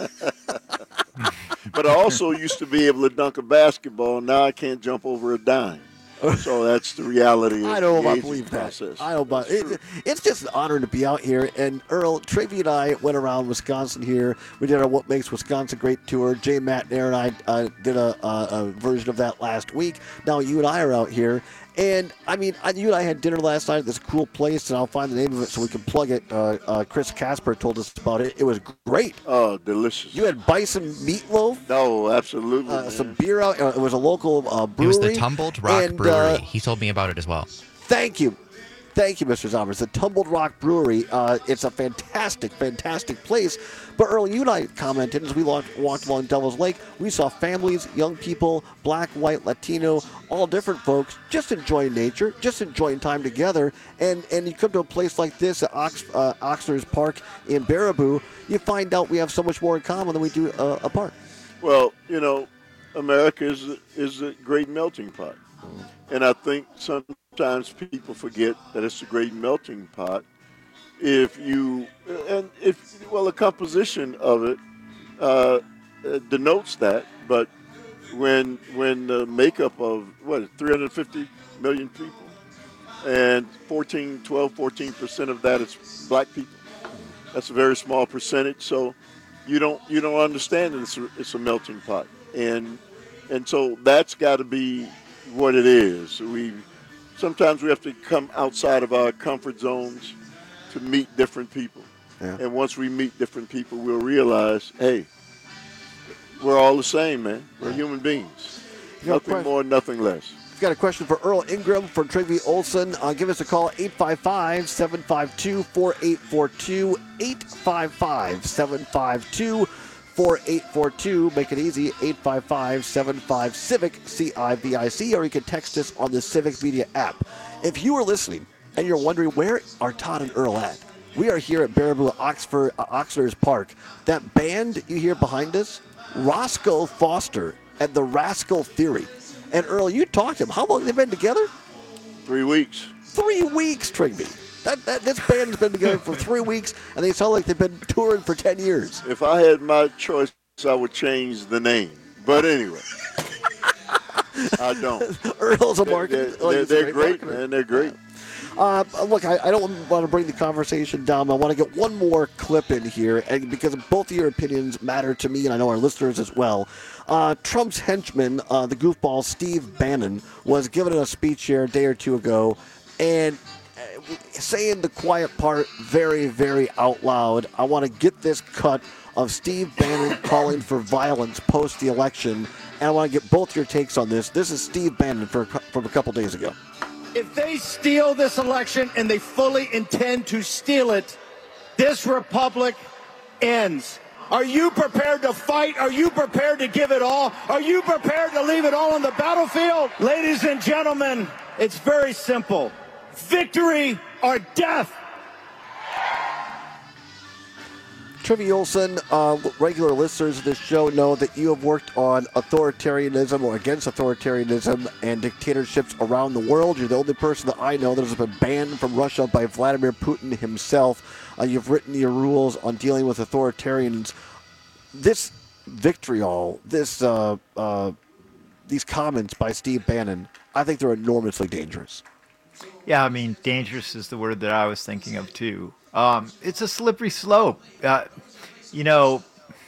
Speaker 20: But I also used to be able to dunk a basketball. Now I can't jump over a dime. So that's the reality of
Speaker 19: I don't
Speaker 20: the
Speaker 19: about
Speaker 20: aging
Speaker 19: believe
Speaker 20: process.
Speaker 19: that. I don't about it. It's just an honor to be out here. And Earl, Trygve and I went around Wisconsin here. We did our What Makes Wisconsin Great tour. Jay Mattner and I uh, did a, a, a version of that last week. Now you and I are out here. And, I mean, you and I had dinner last night at this cool place, and I'll find the name of it so we can plug it. Uh, uh, Chris Casper told us about it. It was great.
Speaker 20: Oh, delicious.
Speaker 19: You had bison meatloaf.
Speaker 20: No, absolutely.
Speaker 19: Uh, some beer out. Uh, it was a local uh, brewery.
Speaker 22: It was the Tumbled Rock
Speaker 19: and,
Speaker 22: Brewery.
Speaker 19: Uh,
Speaker 22: he told me about it as well.
Speaker 19: Thank you. Thank you, Mister Zombers. The Tumbled Rock Brewery. Uh, it's a fantastic, fantastic place. But, Earl, you and I commented as we walked, walked along Devil's Lake. We saw families, young people, black, white, Latino, all different folks, just enjoying nature, just enjoying time together. And and you come to a place like this at Ox, uh, Oxnard's Park in Baraboo, you find out we have so much more in common than we do uh, apart.
Speaker 20: Well, you know, America is, is a great melting pot. And I think sometimes people forget that it's a great melting pot. If you, and if, well, the composition of it uh, denotes that, but when when the makeup of, what, three hundred fifty million people, and fourteen, twelve, fourteen percent of that is black people, that's a very small percentage, so you don't you don't understand that it's a, it's a melting pot. And, and so that's got to be what it is. We sometimes we have to come outside of our comfort zones to meet different people. Yeah. And once we meet different people, we'll realize, hey, we're all the same, man. We're yeah. human beings. Nothing more, nothing less.
Speaker 19: We've got a question for Earl Ingram from Trygve Olsen. Uh, give us a call, eight five five, seven five two, four eight four two, eight five five, seven five two, four eight four two. Make it easy, eight five five, seven five, CIVIC, C I V I C, or you can text us on the Civic Media app. If you are listening and you're wondering where are Todd and Earl at, we are here at Baraboo Oxford, uh, Oxnard's Park. That band you hear behind us, Roscoe Foster and the Rascal Theory. And Earl, you talked to them. How long have they been together?
Speaker 20: Three weeks.
Speaker 19: Three weeks, Trygve. That, that this band has been together for three weeks, and they sound like they've been touring for ten years.
Speaker 20: If I had my choice, I would change the name. But anyway. I don't.
Speaker 19: Earl's a market.
Speaker 20: They're,
Speaker 19: like,
Speaker 20: they're,
Speaker 19: he's a
Speaker 20: they're great,
Speaker 19: marketer.
Speaker 20: man. They're great.
Speaker 19: Uh, look, I, I don't want to bring the conversation down. I want to get one more clip in here, and because both of your opinions matter to me, and I know our listeners as well. Uh, Trump's henchman, uh, the goofball Steve Bannon, was giving a speech here a day or two ago, and uh, saying the quiet part very, very out loud. I want to get this cut of Steve Bannon calling for violence post the election, and I want to get both your takes on this. This is Steve Bannon for, from a couple days ago.
Speaker 12: If they steal this election, and they fully intend to steal it, this republic ends. Are you prepared to fight? Are you prepared to give it all? Are you prepared to leave it all on the battlefield? Ladies and gentlemen, it's very simple. Victory or death.
Speaker 19: Trivia Olson, uh, regular listeners of this show know that you have worked on authoritarianism or against authoritarianism and dictatorships around the world. You're the only person that I know that has been banned from Russia by Vladimir Putin himself. Uh, you've written your rules on dealing with authoritarians. This vitriol, this uh, uh, these comments by Steve Bannon, I think they're enormously dangerous.
Speaker 23: Yeah, I mean, dangerous is the word that I was thinking of too. Um, it's a slippery slope. Uh, you know,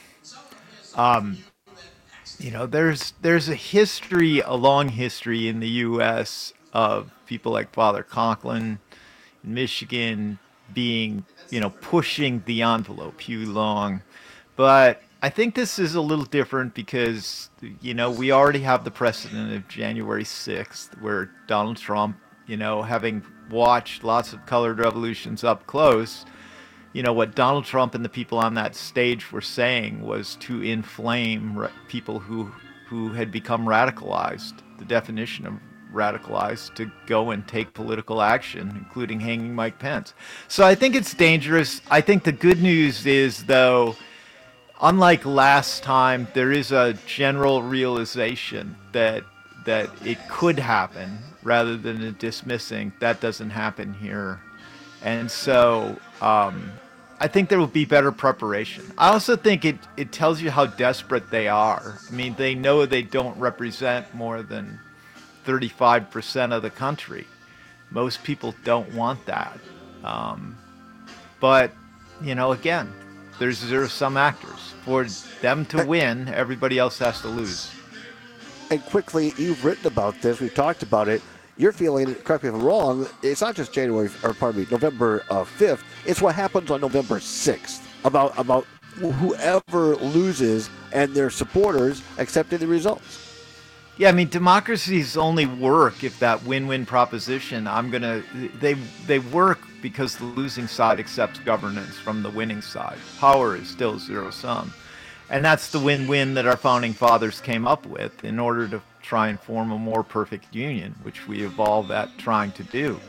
Speaker 23: um, you know, there's there's a history, a long history in the U S of people like Father Conklin in Michigan being, you know, pushing the envelope, Huey Long. But I think this is a little different because, you know, we already have the precedent of January sixth where Donald Trump, you know, having watched lots of colored revolutions up close, you know, what Donald Trump and the people on that stage were saying was to inflame ra- people who who had become radicalized, the definition of radicalized, to go and take political action, including hanging Mike Pence. So I think it's dangerous. I think the good news is, though, unlike last time, there is a general realization that that it could happen, rather than a dismissing. That doesn't happen here. And so um, I think there will be better preparation. I also think it, it tells you how desperate they are. I mean, they know they don't represent more than thirty-five percent of the country. Most people don't want that. Um, but, you know, again, there's zero-sum actors. For them to win, everybody else has to lose.
Speaker 19: And quickly, you've written about this. We've talked about it. You're feeling, correct me if I'm wrong, it's not just January, or pardon me, November uh, fifth. It's what happens on November sixth about about whoever loses and their supporters accepting the results.
Speaker 23: Yeah, I mean, democracies only work if that win-win proposition, I'm going to, they they work because the losing side accepts governance from the winning side. Power is still zero-sum. And that's the win-win that our founding fathers came up with in order to try and form a more perfect union, which we evolved at trying to do.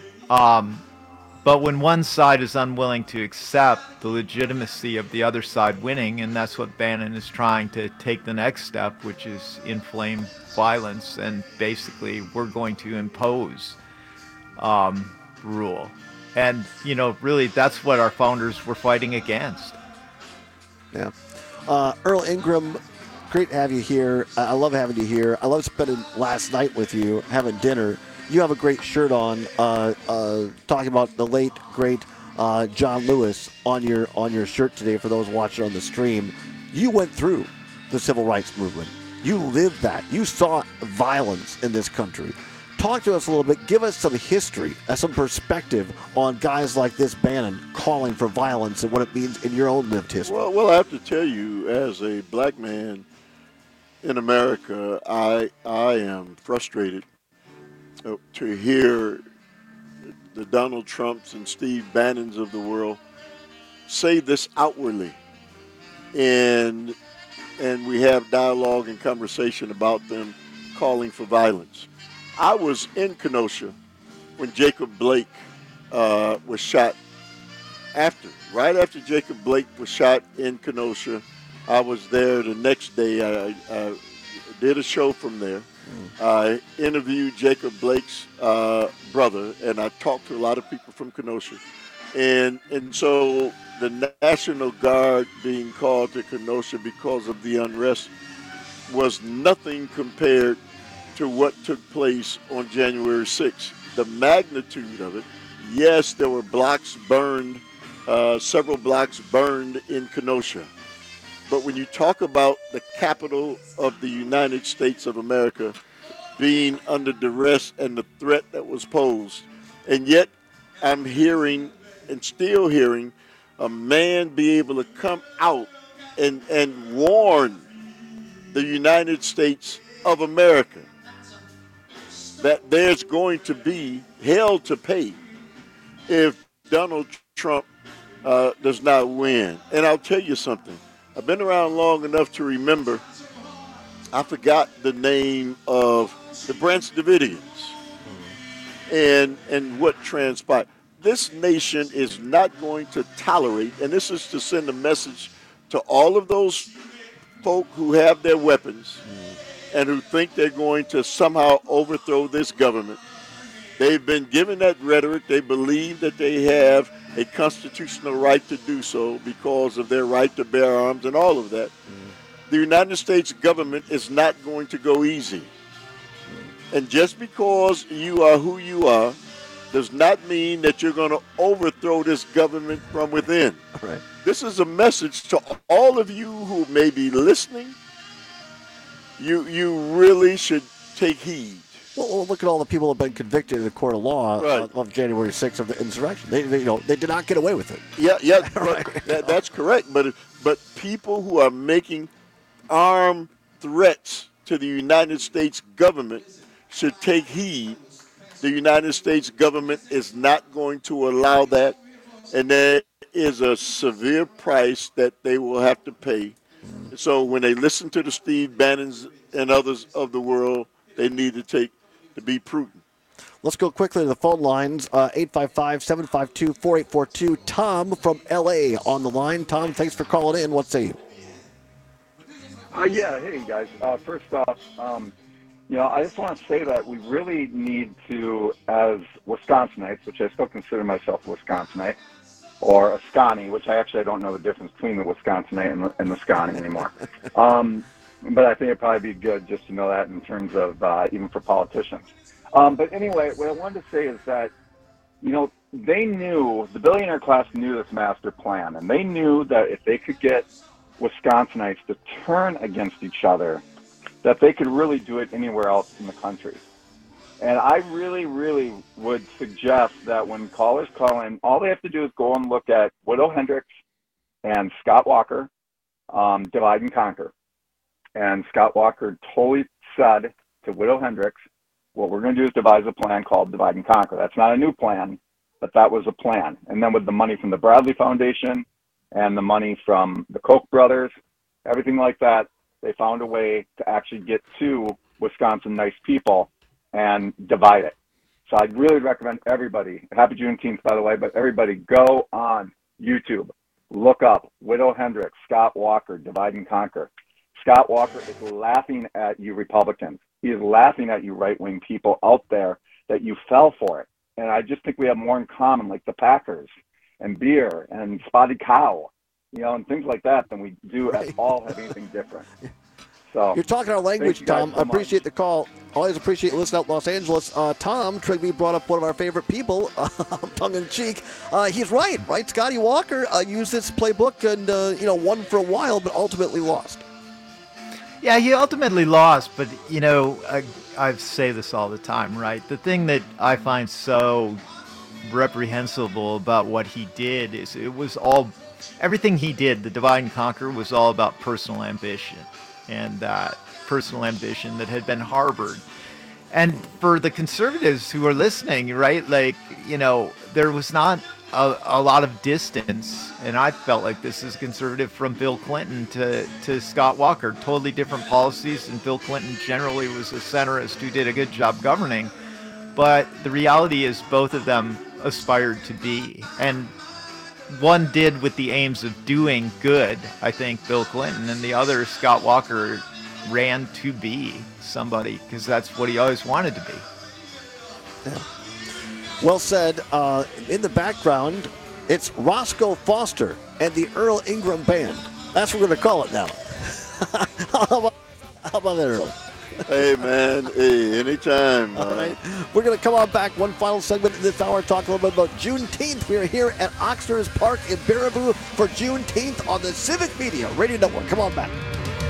Speaker 23: Um, but when one side is unwilling to accept the legitimacy of the other side winning, and that's what Bannon is trying to take the next step, which is inflame violence, and basically we're going to impose um, rule. And, you know, really that's what our founders were fighting against.
Speaker 19: Yeah. Uh, Earl Ingram, great to have you here. Uh, I love having you here. I love spending last night with you, having dinner. You have a great shirt on, uh, uh, talking about the late, great uh, John Lewis on your on your shirt today for those watching on the stream. You went through the civil rights movement. You lived that. You saw violence in this country. Talk to us a little bit. Give us some history, uh, some perspective on guys like this Bannon calling for violence and what it means in your own lived history.
Speaker 20: Well, well, I have to tell you, as a black man in America, I I am frustrated uh, to hear the Donald Trumps and Steve Bannons of the world say this outwardly, and and we have dialogue and conversation about them calling for violence. I was in Kenosha when Jacob Blake uh, was shot. After, right after Jacob Blake was shot in Kenosha, I was there the next day. I, I did a show from there. I interviewed Jacob Blake's uh, brother, and I talked to a lot of people from Kenosha. And and so the National Guard being called to Kenosha because of the unrest was nothing compared to what took place on January sixth. The magnitude of it, yes, there were blocks burned, uh, several blocks burned in Kenosha. But when you talk about the capital of the United States of America being under duress and the threat that was posed, and yet I'm hearing and still hearing a man be able to come out and, and warn the United States of America that there's going to be hell to pay if Donald Trump uh, does not win. And I'll tell you something. I've been around long enough to remember, I forgot the name of the Branch Davidians and, and what transpired. This nation is not going to tolerate, and this is to send a message to all of those folk who have their weapons and who think they're going to somehow overthrow this government. They've been given that rhetoric. They believe that they have a constitutional right to do so because of their right to bear arms and all of that. Mm. The United States government is not going to go easy. Mm. And just because you are who you are does not mean that you're going to overthrow this government from within.
Speaker 19: Right.
Speaker 20: This is a message to all of you who may be listening. You you really should take heed.
Speaker 19: Well, look at all the people who have been convicted in the court of law
Speaker 20: right.
Speaker 19: of, of January sixth of the insurrection. They, they, you know, they did not get away with it.
Speaker 20: Yeah, yeah,
Speaker 19: right.
Speaker 20: that, that's correct. But but people who are making armed threats to the United States government should take heed. The United States government is not going to allow that, and there is a severe price that they will have to pay. Mm. So when they listen to the Steve Bannons and others of the world, they need to take to be prudent.
Speaker 19: Let's go quickly to the phone lines. Uh, eight five five, seven five two, four eight four two. Tom from L A on the line. Tom, thanks for calling in. What say you?
Speaker 2: Uh, yeah, hey, guys. Uh, first off, um, you know, I just want to say that we really need to, as Wisconsinites, which I still consider myself a Wisconsinite, or a Scotty, which I actually I don't know the difference between the Wisconsinite and the, and the Scotty anymore. Um, but I think it'd probably be good just to know that in terms of uh, even for politicians. Um, but anyway, what I wanted to say is that, you know, they knew, the billionaire class knew this master plan, and they knew that if they could get Wisconsinites to turn against each other, that they could really do it anywhere else in the country. And I really, really would suggest that when callers call in, all they have to do is go and look at Widow Hendricks and Scott Walker, um, Divide and Conquer. And Scott Walker totally said to Widow Hendricks, what we're going to do is devise a plan called Divide and Conquer. That's not a new plan, but that was a plan. And then with the money from the Bradley Foundation and the money from the Koch brothers, everything like that, they found a way to actually get to Wisconsin nice people and divide it. So I'd really recommend everybody, happy Juneteenth, by the way, but everybody go on YouTube, look up Widow Hendricks, Scott Walker, Divide and Conquer. Scott Walker is laughing at you Republicans. He is laughing at you right-wing people out there that you fell for it. And I just think we have more in common, like the Packers and beer and Spotted Cow, you know, and things like that than we do at all have anything different. So
Speaker 19: you're talking our language, Tom.
Speaker 2: So
Speaker 19: I appreciate the call. Always appreciate listening out Los Angeles. Uh, Tom Trigby brought up one of our favorite people, uh, tongue in cheek. Uh, he's right, right? Scotty Walker uh, used this playbook and uh, you know won for a while, but ultimately lost.
Speaker 23: Yeah, he ultimately lost, but you know, I, I say this all the time, right? The thing that I find so reprehensible about what he did is it was all, everything he did, the Divide and Conquer, was all about personal ambition. And that personal ambition that had been harbored. And for the conservatives who are listening, right, like, you know, there was not a, a lot of distance, and I felt like this is conservative, from Bill Clinton to, to Scott Walker. Totally different policies, and Bill Clinton generally was a centrist who did a good job governing. But the reality is both of them aspired to be. And one did with the aims of doing good, I think, Bill Clinton, and the other, Scott Walker, ran to be somebody because that's what he always wanted to be.
Speaker 19: Yeah. Well said. Uh, in the background, it's Roscoe Foster and the Earl Ingram Band. That's what we're going to call it now. how, about, how about that, Earl?
Speaker 20: Hey, man. Hey, anytime.
Speaker 19: All right. We're going to come on back. One final segment in this hour. Talk a little bit about Juneteenth. We are here at Oxnard's Park in Baraboo for Juneteenth on the Civic Media Radio Network. Come on back.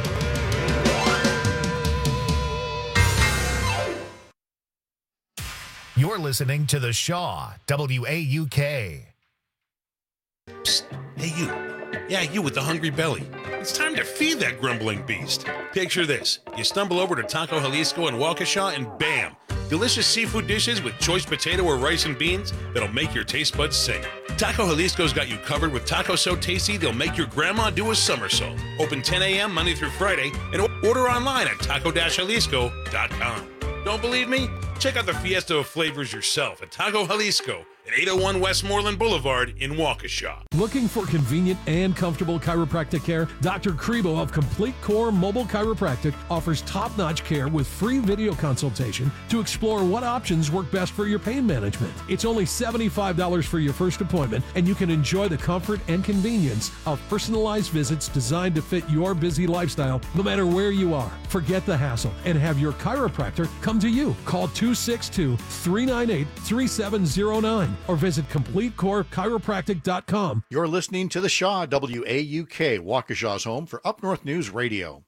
Speaker 1: You're listening to The Shaw, W A U K.
Speaker 3: Psst. Hey, you. Yeah, you with the hungry belly. It's time to feed that grumbling beast. Picture this. You stumble over to Taco Jalisco in Waukesha and bam! Delicious seafood dishes with choice potato or rice and beans that'll make your taste buds sing. Taco Jalisco's got you covered with tacos so tasty they'll make your grandma do a somersault. Open ten a.m. Monday through Friday and order online at taco jalisco dot com. Don't believe me? Check out the fiesta of flavors yourself at Taco Jalisco at eight oh one Westmoreland Boulevard in Waukesha.
Speaker 26: Looking for convenient and comfortable chiropractic care? Doctor Crebo of Complete Core Mobile Chiropractic offers top-notch care with free video consultation to explore what options work best for your pain management. It's only seventy-five dollars for your first appointment, and you can enjoy the comfort and convenience of personalized visits designed to fit your busy lifestyle no matter where you are. Forget the hassle and have your chiropractor come to you. Call two six two, three nine eight, three seven zero nine or visit complete core chiropractic dot com.
Speaker 13: You're listening to The Shaw, W A U K, Waukesha's home for Up North News Radio.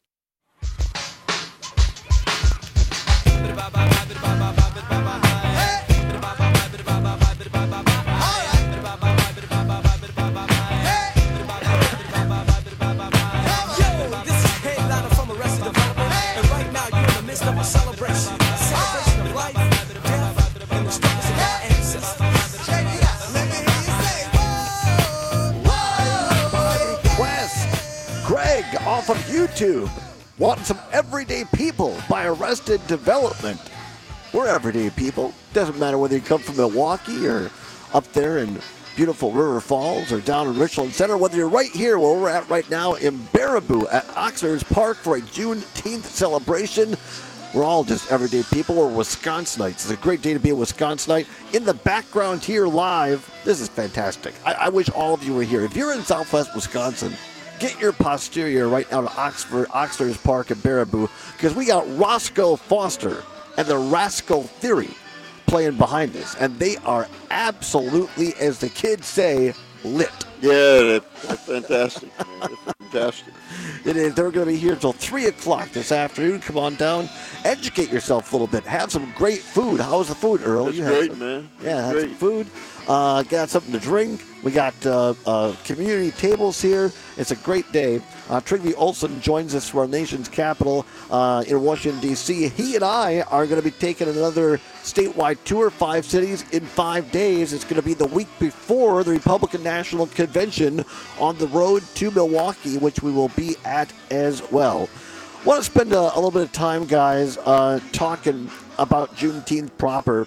Speaker 19: Off of YouTube, want some everyday people by Arrested Development. We're everyday people. Doesn't matter whether you come from Milwaukee or up there in beautiful River Falls or down in Richland Center, whether you're right here where we're at right now in Baraboo at Oxnard's Park for a Juneteenth celebration. We're all just everyday people. We're Wisconsinites. It's a great day to be a Wisconsinite. In the background here live, this is fantastic. I, I wish all of you were here. If you're in Southwest Wisconsin, get your posterior right now to Oxford, Oxnard's Park in Baraboo, because we got Roscoe Foster and the Rascal Theory playing behind this, and they are absolutely, as the kids say, lit.
Speaker 20: Yeah, they're, they're fantastic. Man. They're fantastic.
Speaker 19: It is. They're going to be here until three o'clock this afternoon. Come on down, educate yourself a little bit, have some great food. How's the food, Earl?
Speaker 20: That's
Speaker 19: you
Speaker 20: great,
Speaker 19: some,
Speaker 20: man.
Speaker 19: Yeah,
Speaker 20: That's
Speaker 19: have
Speaker 20: great.
Speaker 19: some food. Uh, got something to drink. We got uh, uh, community tables here. It's a great day. Uh, Trygve Olsen joins us from our nation's capital uh, in Washington, D C He and I are going to be taking another statewide tour, five cities in five days. It's going to be the week before the Republican National Convention on the road to Milwaukee, which we will be at as well. Want to spend a, a little bit of time, guys, uh, talking about Juneteenth proper.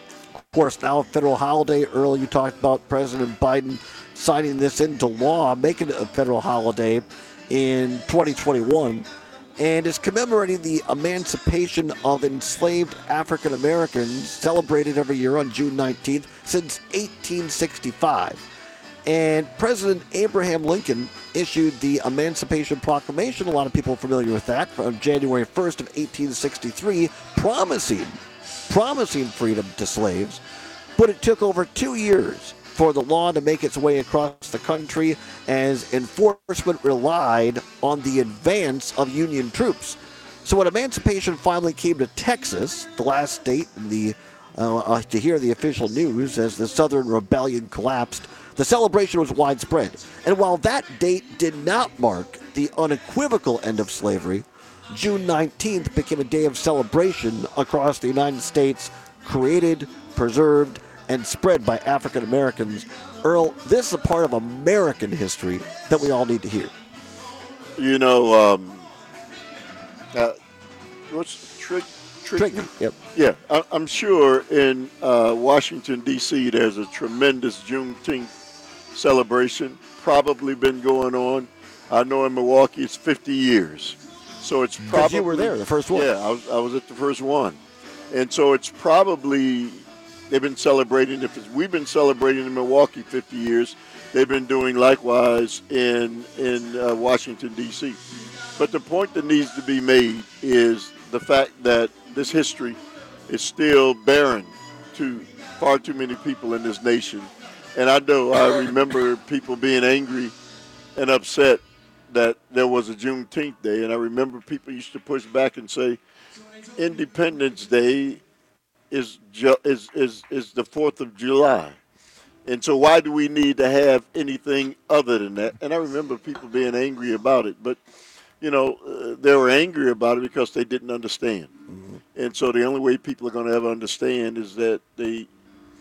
Speaker 19: Of course, now a federal holiday. Earl, you talked about President Biden signing this into law, making it a federal holiday in twenty twenty-one, and is commemorating the emancipation of enslaved African Americans, celebrated every year on June nineteenth since eighteen sixty-five. And President Abraham Lincoln issued the Emancipation Proclamation, a lot of people are familiar with that, on January first of eighteen sixty-three, promising promising freedom to slaves, but it took over two years for the law to make its way across the country as enforcement relied on the advance of Union troops. So when emancipation finally came to Texas, the last state in the, uh, uh, to hear the official news as the Southern Rebellion collapsed, the celebration was widespread. And while that date did not mark the unequivocal end of slavery, June nineteenth became a day of celebration across the United States, created, preserved, and spread by African Americans. Earl, this is a part of American history that we all need to hear.
Speaker 20: You know, um, uh, what's Trig? Trig?
Speaker 19: Trigger, yep.
Speaker 20: Yeah, I, I'm sure in uh, Washington, D C, there's a tremendous Juneteenth celebration, probably been going on. I know in Milwaukee it's fifty years. So it's probably...
Speaker 19: Because you were there, the first one.
Speaker 20: Yeah, I was, I was at the first one. And so it's probably... They've been celebrating... If it's, we've been celebrating in Milwaukee fifty years. They've been doing likewise in, in uh, Washington, D C. But the point that needs to be made is the fact that this history is still barren to far too many people in this nation. And I know I remember people being angry and upset that there was a Juneteenth Day, and I remember people used to push back and say Independence Day is ju- is is is the fourth of July. And so why do we need to have anything other than that? And I remember people being angry about it, but you know, uh, they were angry about it because they didn't understand. Mm-hmm. And so the only way people are going to ever understand is that they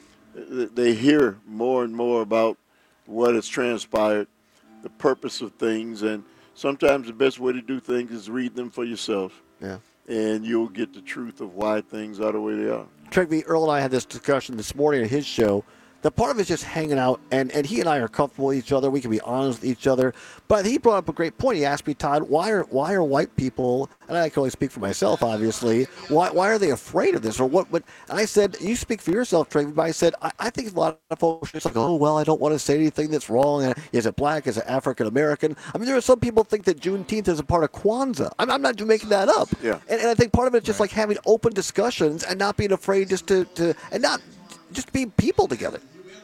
Speaker 20: they hear more and more about what has transpired, the purpose of things, and sometimes the best way to do things is read them for yourself.
Speaker 19: Yeah.
Speaker 20: And you'll get the truth of why things are the way they are.
Speaker 19: Trigby, Earl and I had this discussion this morning at his show. The part of it is just hanging out, and, and he and I are comfortable with each other. We can be honest with each other. But he brought up a great point. He asked me, Todd, why are why are white people, and I can only speak for myself, obviously, why why are they afraid of this? Or what? But and I said, you speak for yourself, Trigby, but I said, I, I think a lot of folks are just like, oh, well, I don't want to say anything that's wrong. Is it black? Is it African-American? I mean, there are some people think that Juneteenth is a part of Kwanzaa. I'm, I'm not making that up.
Speaker 20: Yeah.
Speaker 19: And, and I think part of it is just like having open discussions and not being afraid just to, to and not just being people together.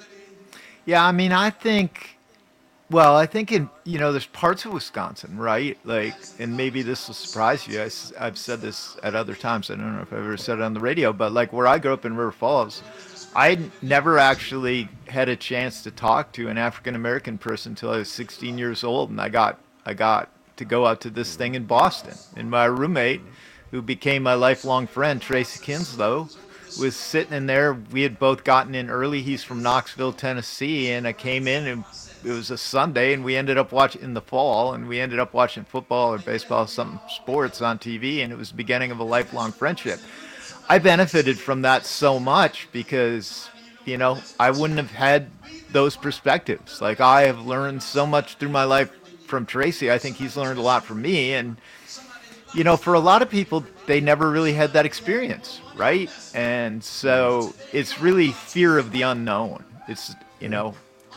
Speaker 23: Yeah, I mean, I think, well, I think in, you know, there's parts of Wisconsin, right? Like, and maybe this will surprise you. I, I've said this at other times. I don't know if I've ever said it on the radio, but like where I grew up in River Falls, I never actually had a chance to talk to an African-American person until I was sixteen years old. And I got, I got to go out to this thing in Boston. And my roommate, who became my lifelong friend, Tracy Kinslow, was sitting in there. We had both gotten in early. He's from Knoxville, Tennessee, and I came in, and it was a Sunday, and we ended up watching in the fall, and we ended up watching football or baseball, some sports on T V, and it was the beginning of a lifelong friendship. I benefited from that so much because, you know, I wouldn't have had those perspectives. Like, I have learned so much through my life from Tracy. I think he's learned a lot from me, and you know, for a lot of people, they never really had that experience, right? And so it's really fear of the unknown. It's, you know.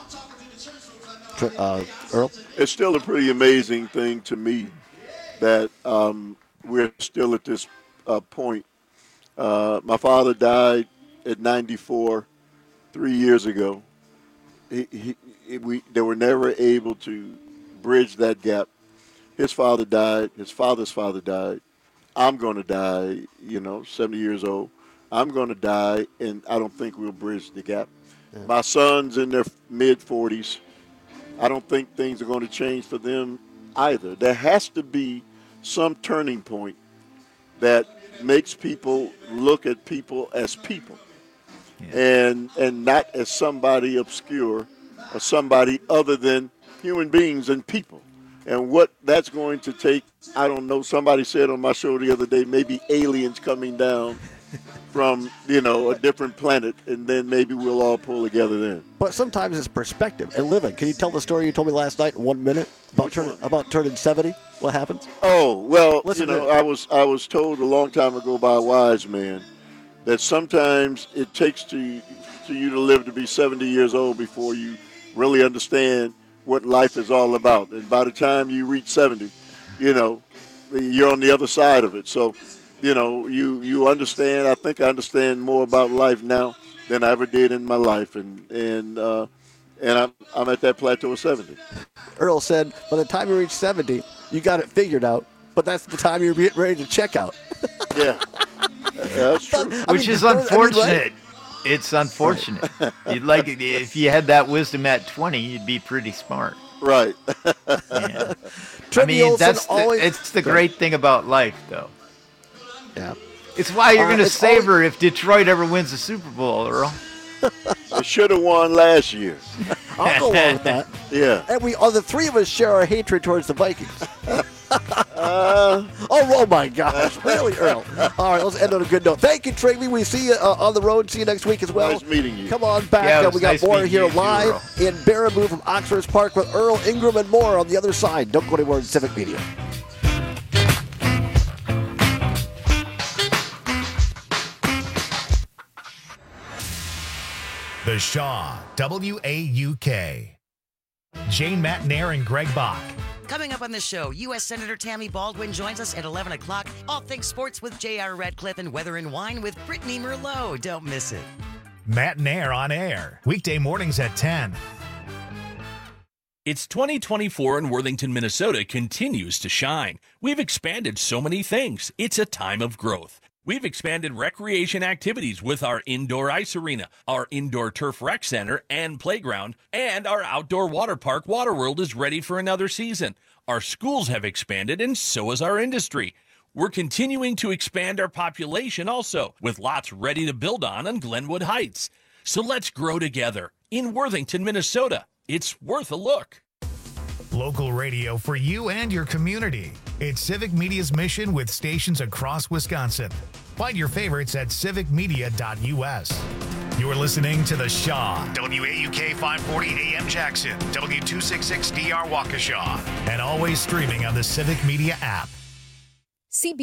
Speaker 19: Uh, Earl?
Speaker 20: It's still a pretty amazing thing to me that um, we're still at this uh, point. Uh, my father died at ninety-four, three years ago. He, he, he, we, they were never able to bridge that gap. His father died. His father's father died. I'm going to die, you know, seventy years old. I'm going to die, and I don't think we'll bridge the gap. Yeah. My son's in their mid-forties. I don't think things are going to change for them either. There has to be some turning point that makes people look at people as people, yeah. and and not as somebody obscure or somebody other than human beings and people. And what that's going to take, I don't know. Somebody said on my show the other day, maybe aliens coming down from, you know, a different planet, and then maybe we'll all pull together then.
Speaker 19: But sometimes it's perspective and living. Can you tell the story you told me last night in one minute about turning about turning seventy? What happens?
Speaker 20: Oh, well,
Speaker 19: Listen
Speaker 20: you know, I was I was told a long time ago by a wise man that sometimes it takes to to you to live to be seventy years old before you really understand what life is all about. And by the time you reach seventy, you know, you're on the other side of it. So, you know, you, you understand, I think I understand more about life now than I ever did in my life. And and uh, and I'm, I'm at that plateau of seventy.
Speaker 19: Earl said, by the time you reach seventy, you got it figured out. But that's the time you're getting ready to check out.
Speaker 20: Yeah. Yeah, that's true.
Speaker 23: I Which mean, is unfortunate. I mean, right? It's unfortunate. Right. You'd like if you had that wisdom at twenty, you'd be pretty smart.
Speaker 20: Right.
Speaker 23: Yeah. I mean, that's the, it's the great thing about life, though.
Speaker 19: Yeah.
Speaker 23: It's why you're uh, going to savor
Speaker 19: always...
Speaker 23: if Detroit ever wins the Super Bowl, Earl.
Speaker 20: They should have won last year.
Speaker 19: I'll go along with that.
Speaker 20: Yeah.
Speaker 19: And we, all the three of us share our hatred towards the Vikings.
Speaker 20: uh,
Speaker 19: oh, oh, my gosh. Really, Earl? All right, let's end on a good note. Thank you, Trigby. We see you uh, on the road. See you next week as well.
Speaker 20: Nice meeting you.
Speaker 19: Come on back.
Speaker 23: Yeah,
Speaker 19: uh, we got
Speaker 23: nice
Speaker 19: more here
Speaker 23: too,
Speaker 19: live Earl. in Baraboo from Oxford Park with Earl Ingram and more on the other side. Don't go anywhere in Civic Media.
Speaker 1: The Shaw, W A U K. Jane Matnair and Greg Bach.
Speaker 4: Coming up on the show, U S Senator Tammy Baldwin joins us at eleven o'clock. All things sports with J R Redcliffe and Weather and Wine with Brittany Merlot. Don't miss it.
Speaker 1: Matt and Air on air, weekday mornings at ten.
Speaker 8: It's twenty twenty-four and Worthington, Minnesota continues to shine. We've expanded so many things. It's a time of growth. We've expanded recreation activities with our indoor ice arena, our indoor turf rec center and playground, and our outdoor water park, Waterworld, is ready for another season. Our schools have expanded, and so has our industry. We're continuing to expand our population also, with lots ready to build on on Glenwood Heights. So let's grow together in Worthington, Minnesota. It's worth a look.
Speaker 1: Local radio for you and your community. It's Civic Media's mission with stations across Wisconsin. Find your favorites at civic media dot U S. You're listening to The Shaw. W A U K five forty A M Jackson, W two sixty-six D R Waukesha, and always streaming on the Civic Media app.
Speaker 16: C B